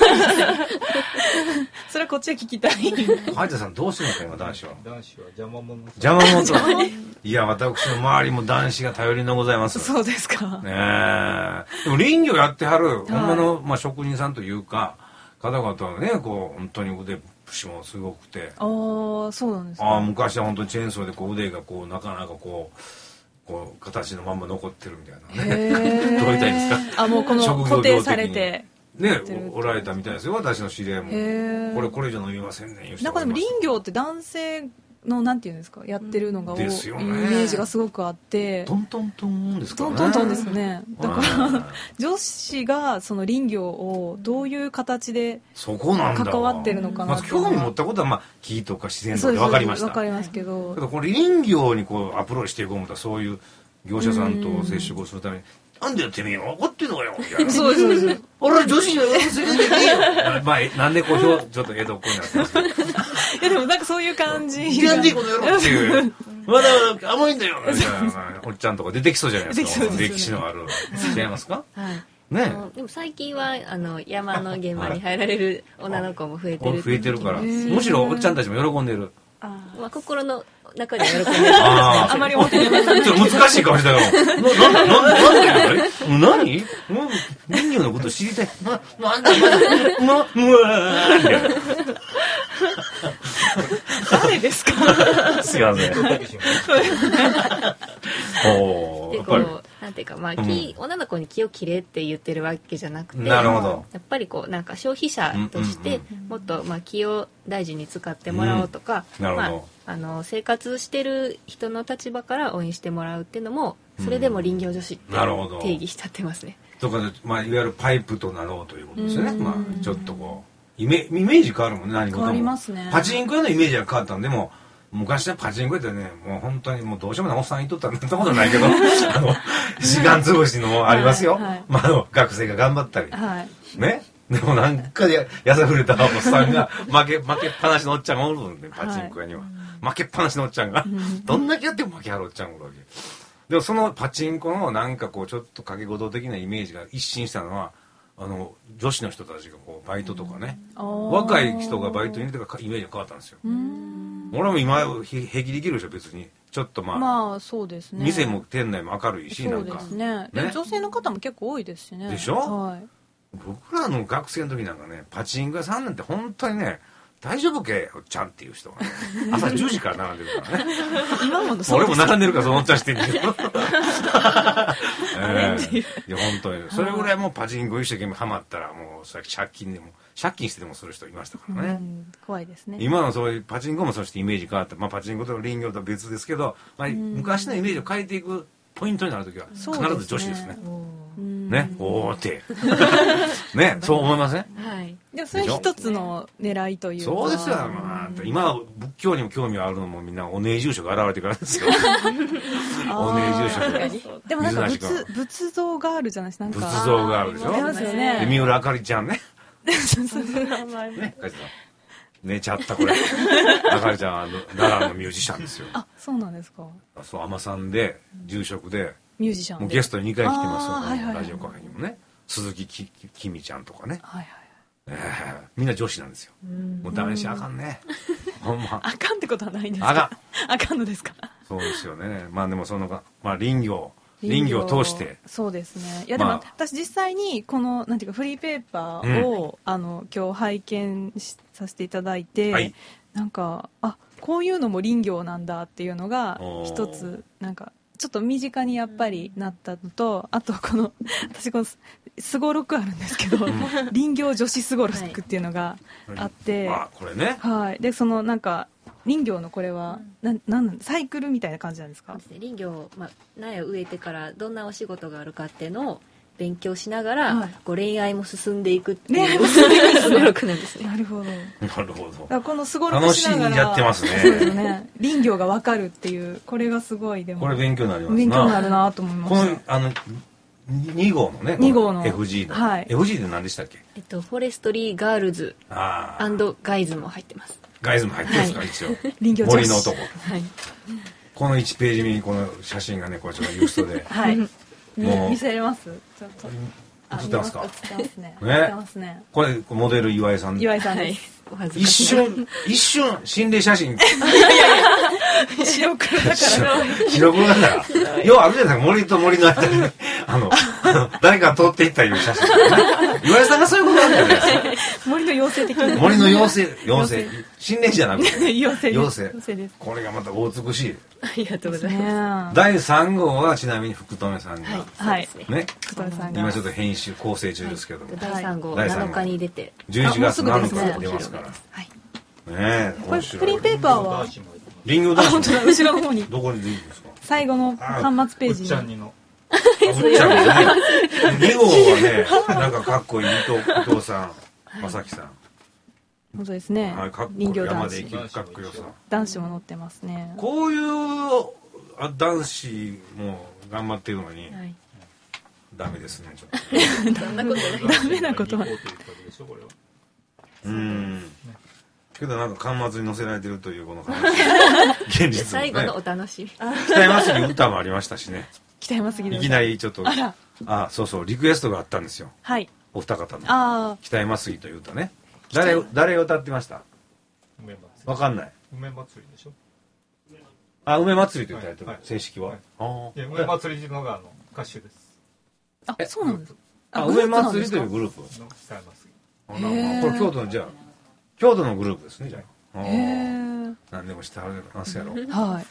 それはこっちは聞きたい。 海田さんどうしてんのか今男子は。 男子は邪魔者。 邪魔者。いや私の周りも男子が頼りのございます。 そうですか。 ねえ。でも林業やってはる、はい、ほんまの、まあ、職人さんというか方々はねこう本当に腕節もすごくて。 ああそうなんですか。 あ昔は本当にチェーンソーでこう腕がこうなかなかこう。こう形のまんま残ってるみたいなね。どう言いたいですか。 あもうこの固定されてねおられたみたいですよ私の知り合いも。これこれ以上伸びませんね。 なんかでも林業って男性のなんていうんですかやってるのが多い、ね、イメージがすごくあって。 トントントンですかね。 トントントンですね。だから女子がその林業をどういう形で関わってるのかな。 まず興味持ったことはまあ木とか自然とかで分かりました。 分かりますけど。 ただこれ林業にこうアプローチしていこうとはそういう業者さんと接触をするために。なんでやってみよう分かってんのよみたいな。 そうですそうです。 俺は女子には忘れてねえよ。まあなんでこうちょっと江戸っ子になってますけど。いやでもなんかそういう感じ。 なんでこの野郎っていう。まだまだ甘いんだよ。みたいなおっちゃんとか出てきそうじゃないですか。歴史のある。違いますか。 はい。 ね。 でも最近はあの山の現場に入られる女の子も増えてる。 増えてるから。むしろおっちゃんたちも喜んでる。 あまあ心の中では喜んでる。あまり表に出ない。 難しい顔したよ。な、な、な、なんで何人魚のこと知りたい。な、なんだ、ま、ま、うわーみたいな。 誰ですかすいません。 おー。で、こう、なんていうか、まあ、気、女の子に気を切れって言ってるわけじゃなくて、 なるほど。 やっぱりこう、なんか消費者として、もっと、まあ、気を大事に使ってもらおうとか、 なるほど。 あの生活してる人の立場から応援してもらうっていうのもそれでも林業女子って定義しちゃってますね。 とか、まあ、いわゆるパイプとなろうということですよね。まあ、ちょっとこうイメイメージ変わるもんね。何事も変わりますね。パチンコ屋のイメージが変わったんでも昔はパチンコ屋ってねもう本当にもうどうしようもないおっさんにとったらなんてことないけどあの時間潰しのもありますよ。はいはい、まあ、あの学生が頑張ったり、はい、ね。でもなんかでやさぐれたおっさんが負け負けっぱなしのおっちゃんがおるんでパチンコ屋には。はい負けっぱなしのおっちゃんが、うん、どんだけやっても負けはるおっちゃんがおるわけ。でもそのパチンコのなんかこうちょっと掛け事的なイメージが一新したのはあの女子の人たちがこうバイトとかね、うん、若い人がバイトに入れてからイメージが変わったんですよ。俺も今平気できるでしょ別にちょっとまあ、 まあそうですね、 店も店内も明るいしなんかそうですね。ね女性の方も結構多いですしね。 でしょ、はい、僕らの学生の時なんかねパチンコ屋さんなんて本当にね大丈夫けおっちゃんっていう人が、ね、朝じゅうじから並んでるからね今も俺も並んでるからそのおっちゃんしてんだけど、えー、いや本当にそれぐらいもうパチンコ一生懸命ハマったらもうさっき借金でも借金してでもする人いましたからね、うん、 怖いですね。 今のそういうパチンコもそしてイメージ変わった、まあ、パチンコと林業とは別ですけど、まあ、昔のイメージを変えていくポイントになるときは必ず女子ですね。ね、おーってね、そう思いません？ はい。でそれ一つの狙いというか。 そうですよ。まあ、今は仏教にも興味あるのもみんなお姉住職が現れてからですよ。お姉住職。 でもなんか仏仏像があるじゃないですか。なんか仏像があるでしょ。 ありますよね。 で三浦あかりちゃんね。ね、寝ちゃったこれ。あかりちゃんは奈良のミュージシャンですよ。 あ、そうなんですか。 そう海女さんで住職で。 ミュージシャンもうゲストににかい来てますよ、ラジオカフェにもね鈴木ききみちゃんとかね、はいはいえー、みんな女子なんですよ。もう男子あかんねほんまあかんってことはないんですか。 あかんあかんのですか。 そうですよね。まあでもそのまあ林業林業を通してそうですね。いやでも、まあ、私実際にこのなんていうかフリーペーパーを、うん、あの今日拝見させていただいて、はい、なんかあこういうのも林業なんだっていうのが一つなんかちょっと身近にやっぱりなったのと、あとこの私このすごろくあるんですけど、うん、林業女子すごろくっていうのがあって、 はい、あこれね、 はい、でそのなんか林業のこれは、うん、ななんサイクルみたいな感じなんですか。 林業、まあ、苗を植えてからどんなお仕事があるかっていうのを勉強しながら、はい、こう恋愛も進んでいくっていうすごろくなんですね。 なるほど。なるほど。だからこのすごろくしながら楽しんじゃってますね。 そうですね。林業がわかるっていうこれがすごいでも。 これ勉強になりますな。 勉強になるなと思いました。 このあのに号のね。 に号のエフジー の。はい。エフジー って何でしたっけ？ えっとフォレストリーガールズアンドガイズも入ってます。 ガイズも入ってますか、はい、一応。 林業森の男。はい。 このいちページ目にこの写真がねこれちょっとユーストで。 はい。もう見せれます？ちょっと。 映ってますか？ 映ってますね。 ね。 映ってますね。 これモデル岩井さん。 岩井さんです。 一瞬一瞬心霊写真。 白黒だから。 白黒だから。要はあるじゃないですか森と森の間にあの誰か通っていったいう写真。岩井さんがそういうことなんじゃないですか。 森の妖精的な。 森の妖精妖精心霊じゃなくて妖精妖精。これがまたお美しい。 ありがとうございます。 だいさん号はちなみに福留さんが、 はい、 ね、 福留さんが今ちょっと編集構成中ですけども、 だいさん号なのかに出て、 じゅういちがつなのかに出ますから。 はいね、 これフリーペーパーは林業男子。 本当だ後ろの方に。 どこにでいいですか？ 最後の端末ページに。 うっちゃんにの。 うっちゃんにね。に号はね、なんかかっこいい伊藤さん、正樹さん。 本当ですね。 はい、かっこいい。山で生きるかっこよさ。 男子も載ってますね。 こういう男子も頑張ってるのに、はい、ダメですね。ちょっと。そんなことない。 ダメなことは。 うん。けどなんか巻末に載せられてるというこの話。現実、ね。 最後のお楽しみ。 北山杉歌もありましたしね。 北山杉いきなりちょっと。あら。あ、そうそうリクエストがあったんですよ。 はい。 お二方の。 ああ。 北山杉という歌ね。誰誰歌ってました？わかんない。 梅祭りでしょ。 あ、梅祭りというタイトル、 はい、 正式は、はい、あいや梅祭りのがあの歌手です。 あ、そうなんです。 あ、梅祭りというグループ。 の北山杉。 あ、なんかこれ京都のじゃあ京都のグループですねじゃあ。へえ。何でもしてはるますやろ。はい。 昭和世代です。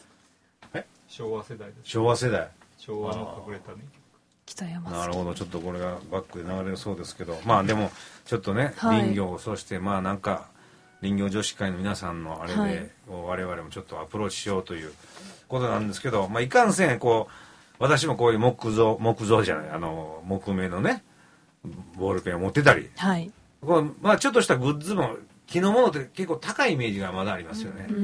え？昭和世代です。 昭和世代。 昭和の隠れたね。 北山杉。 なるほど、ちょっとこれがバックで流れるそうですけど、まあでもちょっとね、林業、そしてまあなんか林業女子会の皆さんのあれで、はい、我々もちょっとアプローチしようということなんですけど、まあいかんせんこう私もこういう木造木造じゃないあの木目のねボールペンを持ってたり、はい、こうまあちょっとしたグッズも木のものって結構高いイメージがまだありますよね。うん、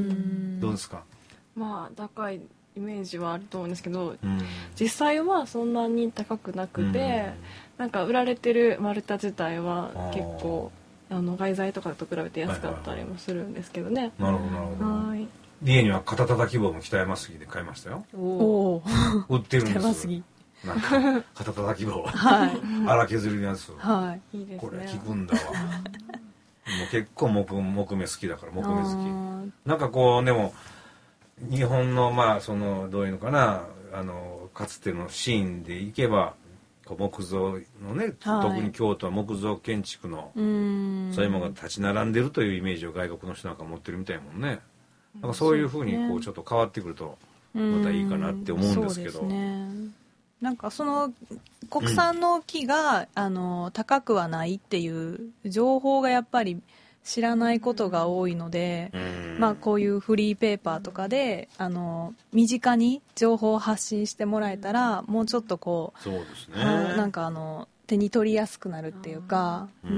どうですか？ まあ高いイメージはあると思うんですけど、うん、実際はそんなに高くなくて、うん、なんか売られてる丸太自体は結構あの外材とかと比べて安かったりもするんですけどね。 なるほどなるほど。はい。家には肩叩き棒も北山杉で買いましたよ。おお。売ってるんです。北山杉。なんか肩叩き棒。はい。荒削りのやつ。はい。いいですね。これ効くんだわ。もう結構木木目好きだから木目好き。なんかこうでも日本のまあそのどういうのかなあのかつてのシーンでいけば。木造のね、はい、特に京都は木造建築のそういうものが立ち並んでるというイメージを外国の人なんか持ってるみたいもんね。なんかそういうふうにこうちょっと変わってくるとまたいいかなって思うんですけど。そうですね。 なんかその国産の木が、うん、あの高くはないっていう情報がやっぱり知らないことが多いので、まあ、こういうフリーペーパーとかであの身近に情報を発信してもらえたらもうちょっとこう、 そうですね、 なんかあの手に取りやすくなるっていうか、うん、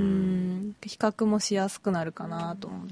比較もしやすくなるかなと思って。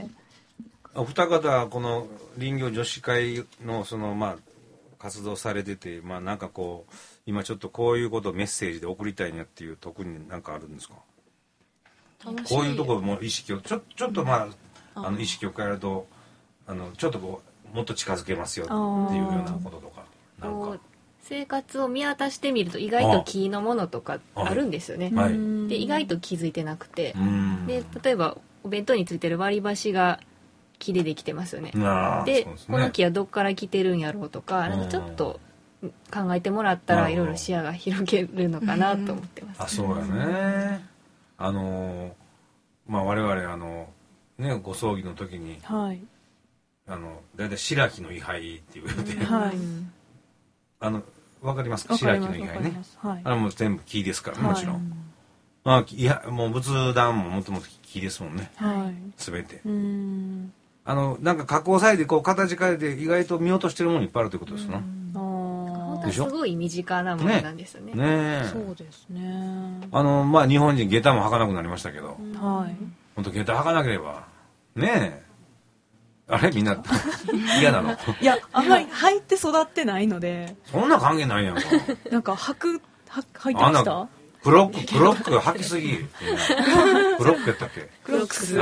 お二方はこの林業女子会のそのまあ活動されてて、まあなんかこう今ちょっとこういうことをメッセージで送りたいなっていう特に何かあるんですか？こういうところも意識をちょちょっとまああの意識を変えるとあのちょっとこうもっと近づけますよっていうようなこととかなんか生活を見渡してみると意外と木のものとかあるんですよね。はい、で意外と気づいてなくてで例えばお弁当についてる割り箸が木でできてますよね。で、ね、この木はどっから来てるんやろうとかなんかちょっと考えてもらったらいろいろ視野が広げるのかなと思ってます。 あ、そうやね。あのまあ我々あのねご葬儀の時に、はい、あのだいたい白木の位牌っていうて、はい、あのわかりますか？白木の位牌ね、はい、あれも全部木ですから、ね、もちろん、はい、まあいやもう仏壇ももともと木ですもんね、はい、全てうんあのなんか加工されてこう形変えて意外と見落としてるものいっぱいあるということですな。 すごい身近なものなんですよね。 ね、そうですね。 あのまあ日本人下駄も履かなくなりましたけど、はい。本当下駄履かなければねえ、あれみんな嫌なの？ いやあんまり履いて育ってないので。 そんな関係ないやんか。 なんか履く履いてました？ クロッククロックが履きすぎ。クロックやったっけ？ クロックス。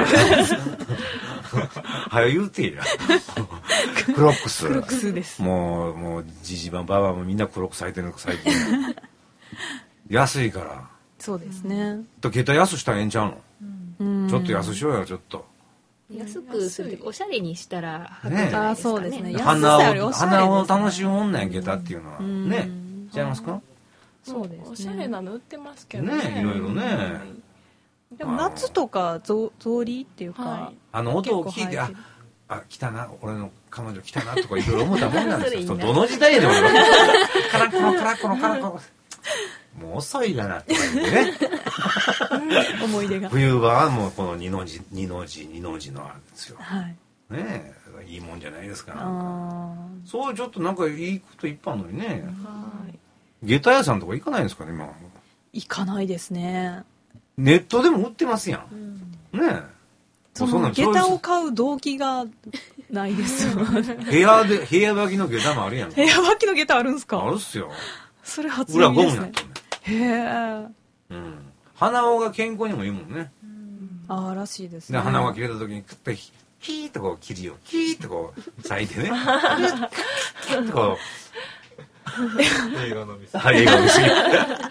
はよ言うてや。クロックス。 クロックスです。 もうもうジジバババもみんなクロックス履いてるの最近。安いから。 そうですね。 と下駄安したらええんちゃうの？うん、ちょっと安しようよちょっと。 安くするおしゃれにしたら履くじゃないですかね。あ、そうですね。 花を花を楽しむもんなんや下駄っていうのはね。違いますか？ そうですね。おしゃれなの売ってますけどね。ね、いろいろね。 でも夏とか草履っていうか、 あの音を聞いてああ来たな俺の彼女来たなとかいろいろ思ったもんなんですよ。どの時代でもカラコロカラコロカラコロもう遅いだなって感じでね。 思い出が。 冬場はもうこの二の字二の字二の字のあるんですよ。はい。ねえいいもんじゃないですか。そうちょっとなんかいいこといっぱいあるのにね。はい。下駄屋さんとか行かないんですかね今。 行かないですね。 ネットでも売ってますやん。うん、ねえ。 その下駄を買う動機がないですよ。 部屋で部屋履きの下駄もあるやん。 部屋履きの下駄あるんですか？ あるっすよ。 それ初耳ですね。裏ゴムになってるね。へえ。 うん。鼻緒が健康にもいいもんね。 ああらしいですね。 で鼻緒が切れた時にクッとヒーッとこう切りをキーッとこう裂いてね。キーッとこう。 映画の見過ぎ。 はい、映画の見過ぎ。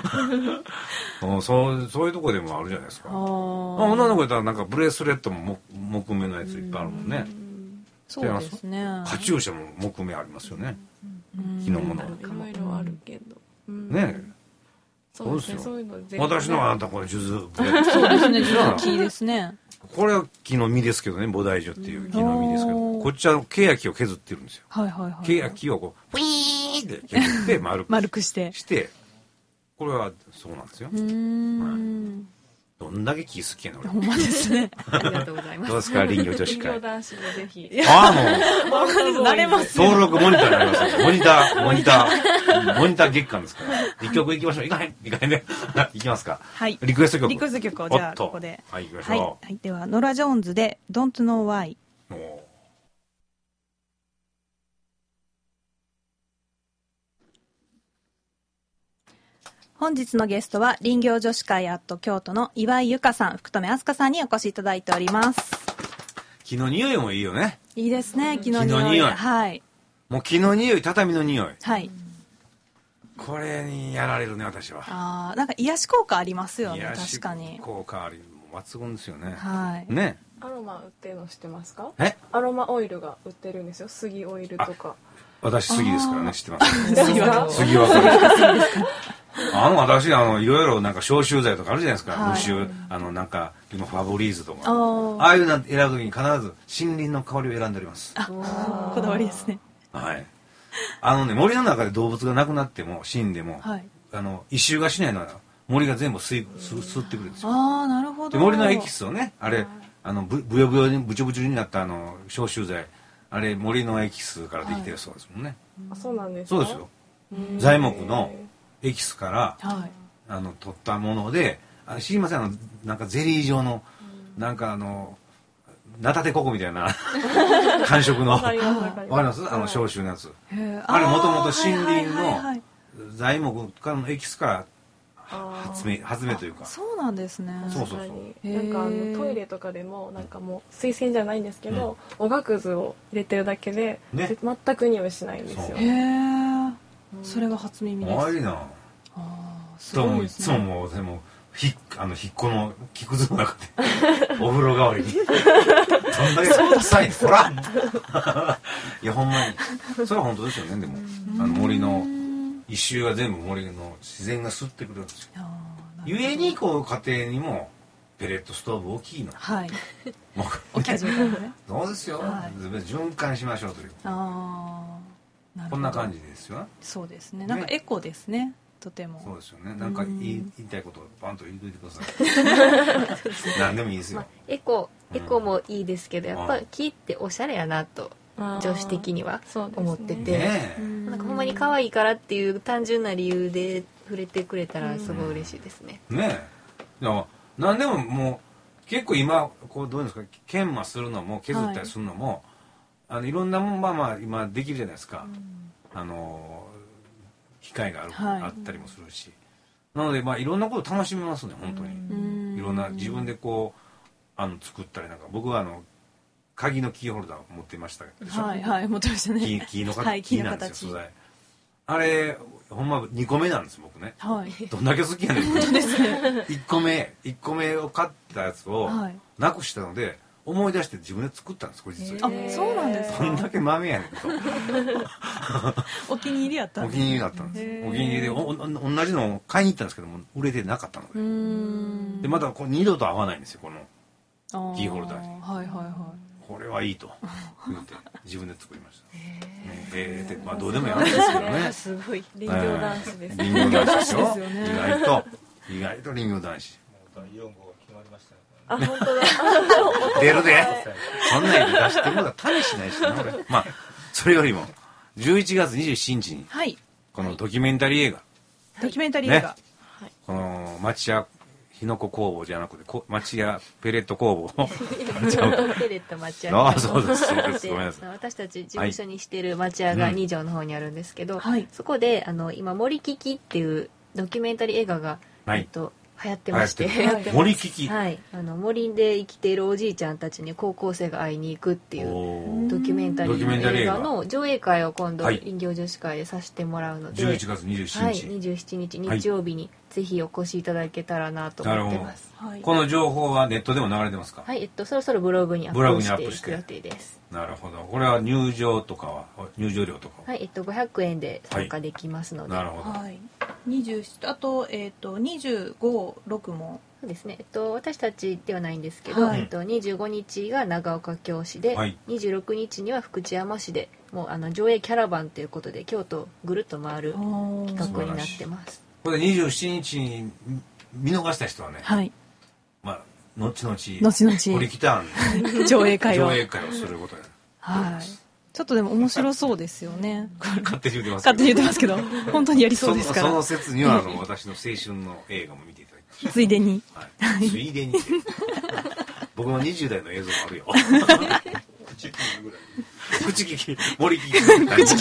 うん、そうそういうとこでもあるじゃないですか。女の子やったらなんかブレスレットも木目のやついっぱいあるもんね。 そうですね。 カチューシャも木目ありますよね。木のもの。 いろいろあるけど。 ねえ。 そうですね。そういうの私のはあなたこれ数珠。 そうですね。数珠木ですね。 これは木の実ですけどね、菩提樹っていう木の実ですけど、こっちはケヤキを削ってるんですよ。 はいはいはい。 ケヤキをこう、ウィーンって削って丸く丸くして。 して、これはそうなんですよ。うん。どんだけ木好きやの俺。 ほんまですね。 ありがとうございます。 どうですか、林業女子会。 林業男子でぜひ。 ああ、もう。慣れます。 登録モニターになりますよ。モニター、モニター、モニター月間ですから。一曲行きましょう。行かへん。行かへんね。行きますか。 はい。 リクエスト曲。 リクエスト曲をじゃあ、ここで。 はい、行きましょう。 はい。では、ノラ・ジョーンズで、Don't Know Why。本日のゲストは林業女子会アット京都の岩井由香さん、福留明日香さんにお越しいただいております。 木の匂いもいいよね。 いいですね、木の匂い。 木の匂い。 はい。 もう木の匂い、畳の匂い。 はい。 これにやられるね、私は。 ああ、なんか癒し効果ありますよね、確かに。 癒し効果あり、抜群ですよね。 はい。 ね。 アロマ売ってるの知ってますか？ え？ アロマオイルが売ってるんですよ。杉オイルとか。 私杉ですからね、知ってます。 杉は杉はこれ。あの私あのいろいろなんか消臭剤とかあるじゃないですか。 はい、 無臭あのなんか今ファブリーズとかああいうの選ぶときに必ず森林の香りを選んでおります。 あ、こだわりですね。 はい。あのね森の中で動物がなくなっても死んでも、はい、あの一周がしないのは森が全部吸い吸吸ってくるんですよ。 ああ、なるほど。 で森のエキスをねあれあのぶぶよぶよにぶちょぶちょになったあの消臭剤あれ森のエキスからできてるそうですもんね。 あ、そうなんですか。 そうですよ。材木のエキスから、はい、あの取ったもので、あ知りませんあのなんかゼリー状の、うん、なんかあのナタデココみたいな感触のわかりますあの消臭のやつ。あれもともと森林の材木からのエキスから発明発明というか。 そうなんですね。 そうそうそう。 なんかあのトイレとかでもなんかもう水洗じゃないんですけど、うん、おがくずを入れてるだけで、ね、全く匂いしないんですよ。 へえ。それが初耳です。 あいいな。すごいですね。いつももうでもひあの引っこの木くずの中でお風呂代わりにどんだけ臭いのほらいやほんまにそれは本当ですよね。でもあの森の一周が全部森の自然が吸ってくるんですよ。ゆえにこう家庭にもペレットストーブ大きいの。はい。 大きい状態ね。 そうですよ。はい、循環しましょうという。ああ。こんな感じですよ。 そうですね。なんかエコですね。とても。 そうですよね。なんか言い、言いたいことをバンと言いといてください。何でもいいですよ。まあ、 エコエコもいいですけど、やっぱ木っておしゃれやなと女子的には思ってて、ね、なんかほんまに可愛いからっていう単純な理由で触れてくれたらすごい嬉しいですね。 うん、ねえ。だから何でももう結構今こうどういうんですか研磨するのも削ったりするのも、はい、あのいろんなもんまあまあ今できるじゃないですか。うん、あの機会がある、はい、あったりもするし、なのでまあいろんなこと楽しめますね本当に。いろんな自分でこうあの作ったりなんか僕はあの鍵のキーホルダーを持ってましたでしょ。 はいはい持ってましたね。 キーキーの形、はい、キーなんですよ素材。あれほんまにこめなんです僕ね。はい。どんだけ好きやねん。本当ですね。いっこめいっこめを買ったやつをなくしたので思い出して自分で作ったんですこれ実は。 あそうなんですか。 どんだけ豆やねんと。 お気に入りやったんです。お気に入りだったんです。お気に入りでおお同じのを買いに行ったんですけども売れてなかったので。うんでまたこう二度と合わないんですよこのキーホルダーに。 はいはいはい。 これはいいと言って自分で作りました。ええってまあどうでもやるんですけどね。 すごい林業男子です。 林業男子ですよ。意外と意外と林業男子。 だいよん号が決まりましたね。 あ本当だ。 出るで。そんなに出してるのが試しないしな俺。まあそれよりもじゅういちがつにじゅうしちにちにこのドキュメンタリー映画。 ドキュメンタリー映画。 この町屋ひのこ工房じゃなくて町屋ペレット工房ペレット町屋ああそうですそうですごめんなさい。 私たち事務所にしてる町屋がに条の方にあるんですけど、はい、そこであの今森キキっていうドキュメンタリー映画が、はい、えっと流行ってまして森聞き、 はい、あの森で生きているおじいちゃんたちに高校生が会いに行くっていうドキュメンタリーの映画の上映会を今度林業女子会でさせてもらうので、 じゅういちがつにじゅうしちにち、 はい、にじゅうしちにち日曜日にぜひお越しいただけたらなと思ってます。 はい、この情報はネットでも流れてますか？ はい、えっとそろそろブログにアップしていく予定です。 なるほど。これは入場とかは入場料とかは、 はい、えっとごひゃくえんで参加できますので、 はい、なるほど。 はい、にじゅうななあとえっとにじゅうご、ろくもそうですね。えっと私たちではないんですけど、はい、えっとにじゅうごにちが長岡京市で、はい、にじゅうろくにちには福知山市で、もうあの上映キャラバンということで京都ぐるっと回る企画になってます。 これにじゅうしちにちに見逃した人はね、 はい、 まあ後々 後々 堀北上映会を上映会をすることになる。 はい。ちょっとでも面白そうですよね。 勝手に言ってます。 勝手に言ってますけど、本当にやりそうですから。 その説にはあの私の青春の映画も見ていただきました。 ついでに。 はい。ついでに。僕のにじゅう代の映像もあるよ。口利きぐらい。口利き、森利き。口利き。何言って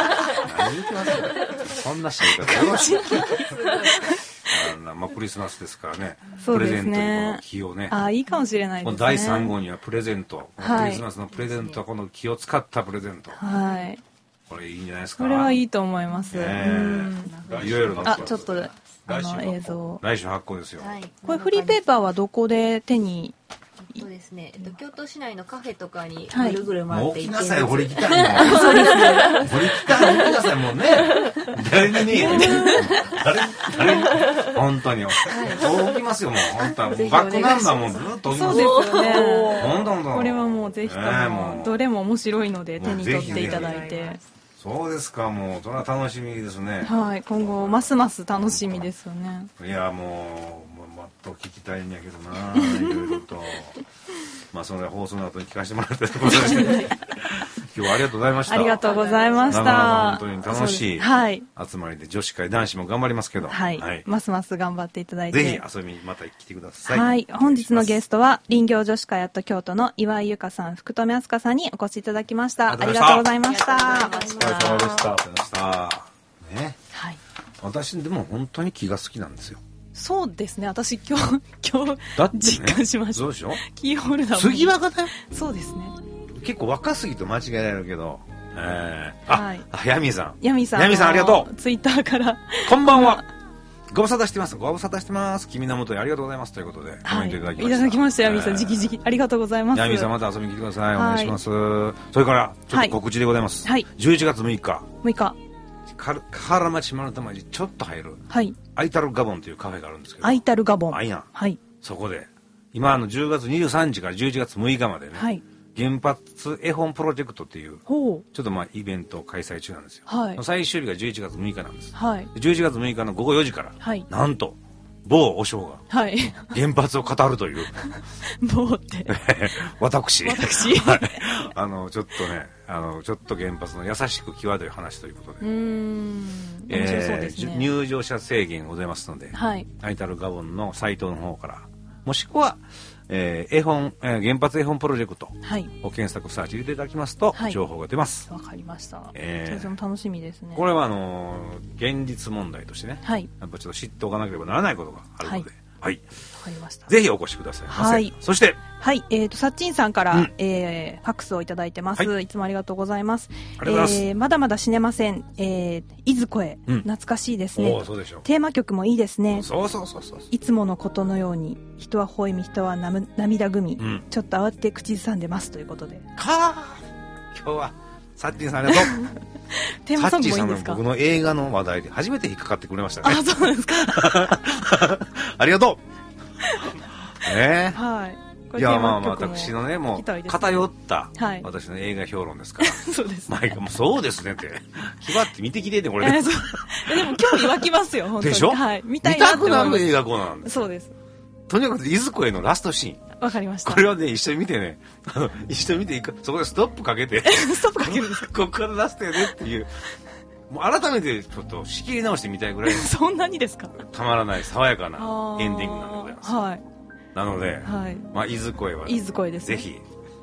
ますそんな知り方よろしい。まあクリスマスですからね。 そうですね。 プレゼントにこの木をね。 ああ、いいかもしれないですね。 だいさん号にはプレゼント。クリスマスのプレゼントはこの木を使ったプレゼント。 はい。 これいいんじゃないですか。 これはいいと思います。いろいろあ、ちょっとあの映像。 来週発行ですよ。 これフリーペーパーはどこで手に？ そうですね。えっと京都市内のカフェとかにぐるぐる回っていって。 もう来なさい堀北にも。そうですね。堀北に来なさいもうね。誰にねえね。誰誰に本当に。そうきますよもう本当はバックナンバーもずっとそうですよね。 本当本当。 これはもうぜひともどれも面白いので手に取っていただいて。 そうですか、もうそれは楽しみですね。 はい、今後ますます楽しみですよね。 いやもうもっと聞きたいんやけどな、いろいろと。まあその放送の後に聞かせてもらったところで、今日はありがとうございました。 ありがとうございました。なかなか本当に楽しい集まりで、女子会男子も頑張りますけど、 はい、はい、ますます頑張っていただいて、 ぜひ遊びにまた来てください。 はい、本日のゲストは林業女子会アット京都の岩井由香さん、福留飛鳥さんにお越しいただきました。ありがとうございました。お疲れ様でした。 ね、はい、私でも本当に木が好きなんですよ。 そうですね。私今日今日実感しました。 どうでしょう。 キーホルダー。 杉若だよ。 そうですね。 結構若すぎと間違えられるけど。えー、あ、はい、あ、ヤミーさん。 ヤミーさん。 ヤミーさんありがとう。 ツイッターから。 こんばんは。ご無沙汰してます。ご無沙汰してます。君のもとにありがとうございますということでコメントいただきました。 いただきました。ヤミーさん、じきじきありがとうございます。 ヤミーさんまた遊びに来てください。お願いします。それからちょっと告知でございます。はい。じゅういちがつむいか。 むいか。 河原町丸太町ちょっと入る、はい、アイタルガボンというカフェがあるんですけど、 アイタルガボン、 あいやん、 はい、 そこで今あのじゅうがつにじゅうさんにちからじゅういちがつむいかまでね、はい、原発絵本プロジェクトっていうちょっとまあイベントを開催中なんですよ、はい、最終日がじゅういちがつむいかなんです、はい、じゅういちがつむいかのごごよじから、はい、なんと某和尚が原発を語るという、 某って私私、 はい、あのちょっとねあのちょっと原発の優しく際どい話ということで、うーん、面白そうですね。入場者制限ございますので、はい、アイタルガボンのサイトの方からもしくは、えー、絵本、えー、原発絵本プロジェクトを検索サーチ入れていただきますと、はい、情報が出ます。 わかりました。えー、とても楽しみですね。 これはあのー、現実問題としてね、はい、やっぱちょっと知っておかなければならないことがあるので、はい、はい、わかりました。ぜひお越しくださいませ。はい、そしてはい、えっ、ー、とさっちんさんから、うん、えー、ファックスをいただいてます、はい。いつもありがとうございます。 ありがとうございます。 えー、まだまだ死ねません。えー、いずこへ、うん、懐かしいですね。 お、そうでしょう。 テーマ曲もいいですね。 そうそうそうそう。 いつものことのように人は微笑み人はなむ涙ぐみ、うん、ちょっと慌てて口ずさんでますということで。 かあ、今日はさっちんさんありがとう。 テーマソングもいいんですか。 僕の映画の話題で初めて引っかかってくれましたね。 あ、そうなんですか。 ありがとう。ね、 はい。 いやまあまあ私のねもう偏った私の映画評論ですから、 そうですね。 毎回もうそうですねって気張って見てきてねこれで。 でも興味湧きますよ本当に。 でしょ。 はい。 見たいなって思います。見たくなる映画コーナーなんです。 そうです。 とにかくいずこへのラストシーン。 わかりました。 これはね一緒に見てね一緒に見ていくそこでストップかけてストップかけるんですか。 ここからラストやねっていう。もう改めてちょっと仕切り直してみたいぐらいそんなにですか。 たまらない爽やかなエンディングなのでございます。 はい。 なので、はい、まあいずこへは、 いずこへです、 ね、ぜひ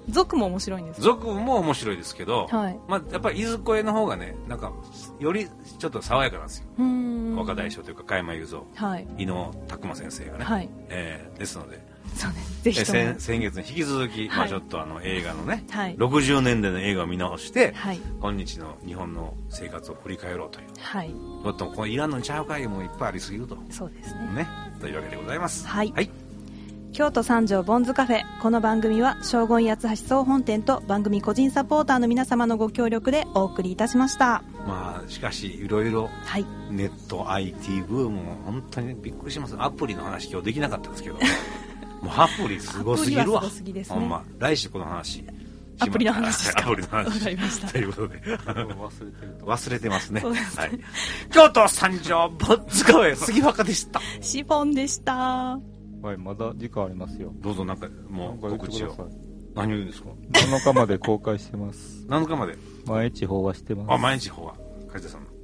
族も面白いんですか？ 族も面白いですけど、 はい、 まあ、やっぱりいずこへの方がね、なんかよりちょっと爽やかなんですよ。若大将というか加山雄三、はい、伊能拓磨先生がね、はい、えー、ですので、 そうです。ぜひとも。 先, 先月に引き続き、はい、まあ、ちょっとあの映画のね、はい、ろくじゅうねんだいの映画を見直して、はい、今日の日本の生活を振り返ろうという、はい、もっとこのいらんのちゃうかいもいっぱいありすぎると、 そうですね、 ね、というわけでございます。 はい、はい、京都三条ボンズカフェ、この番組は荘厳八橋総本店と番組個人サポーターの皆様のご協力でお送りいたしました。 まあしかしいろいろネット アイティー ブームも本当にびっくりします。アプリの話今日できなかったんですけどもうアプリすごすぎるわ。 アプリはすごすぎですね。 ほんま来週この話アプリの話ですか？ アプリの話。 わかりました。 ということで忘れてると忘れてますね。 そうですね。はい、 京都三条ボッツカフェ杉若でした。 シフォンでした。 はい、まだ時間ありますよ。 どうぞ、なんかもう告知を。何を言うんですか？ なのかまで公開してます。 なのかまで。 毎日放話してます。 あ、毎日放話。梶田さん。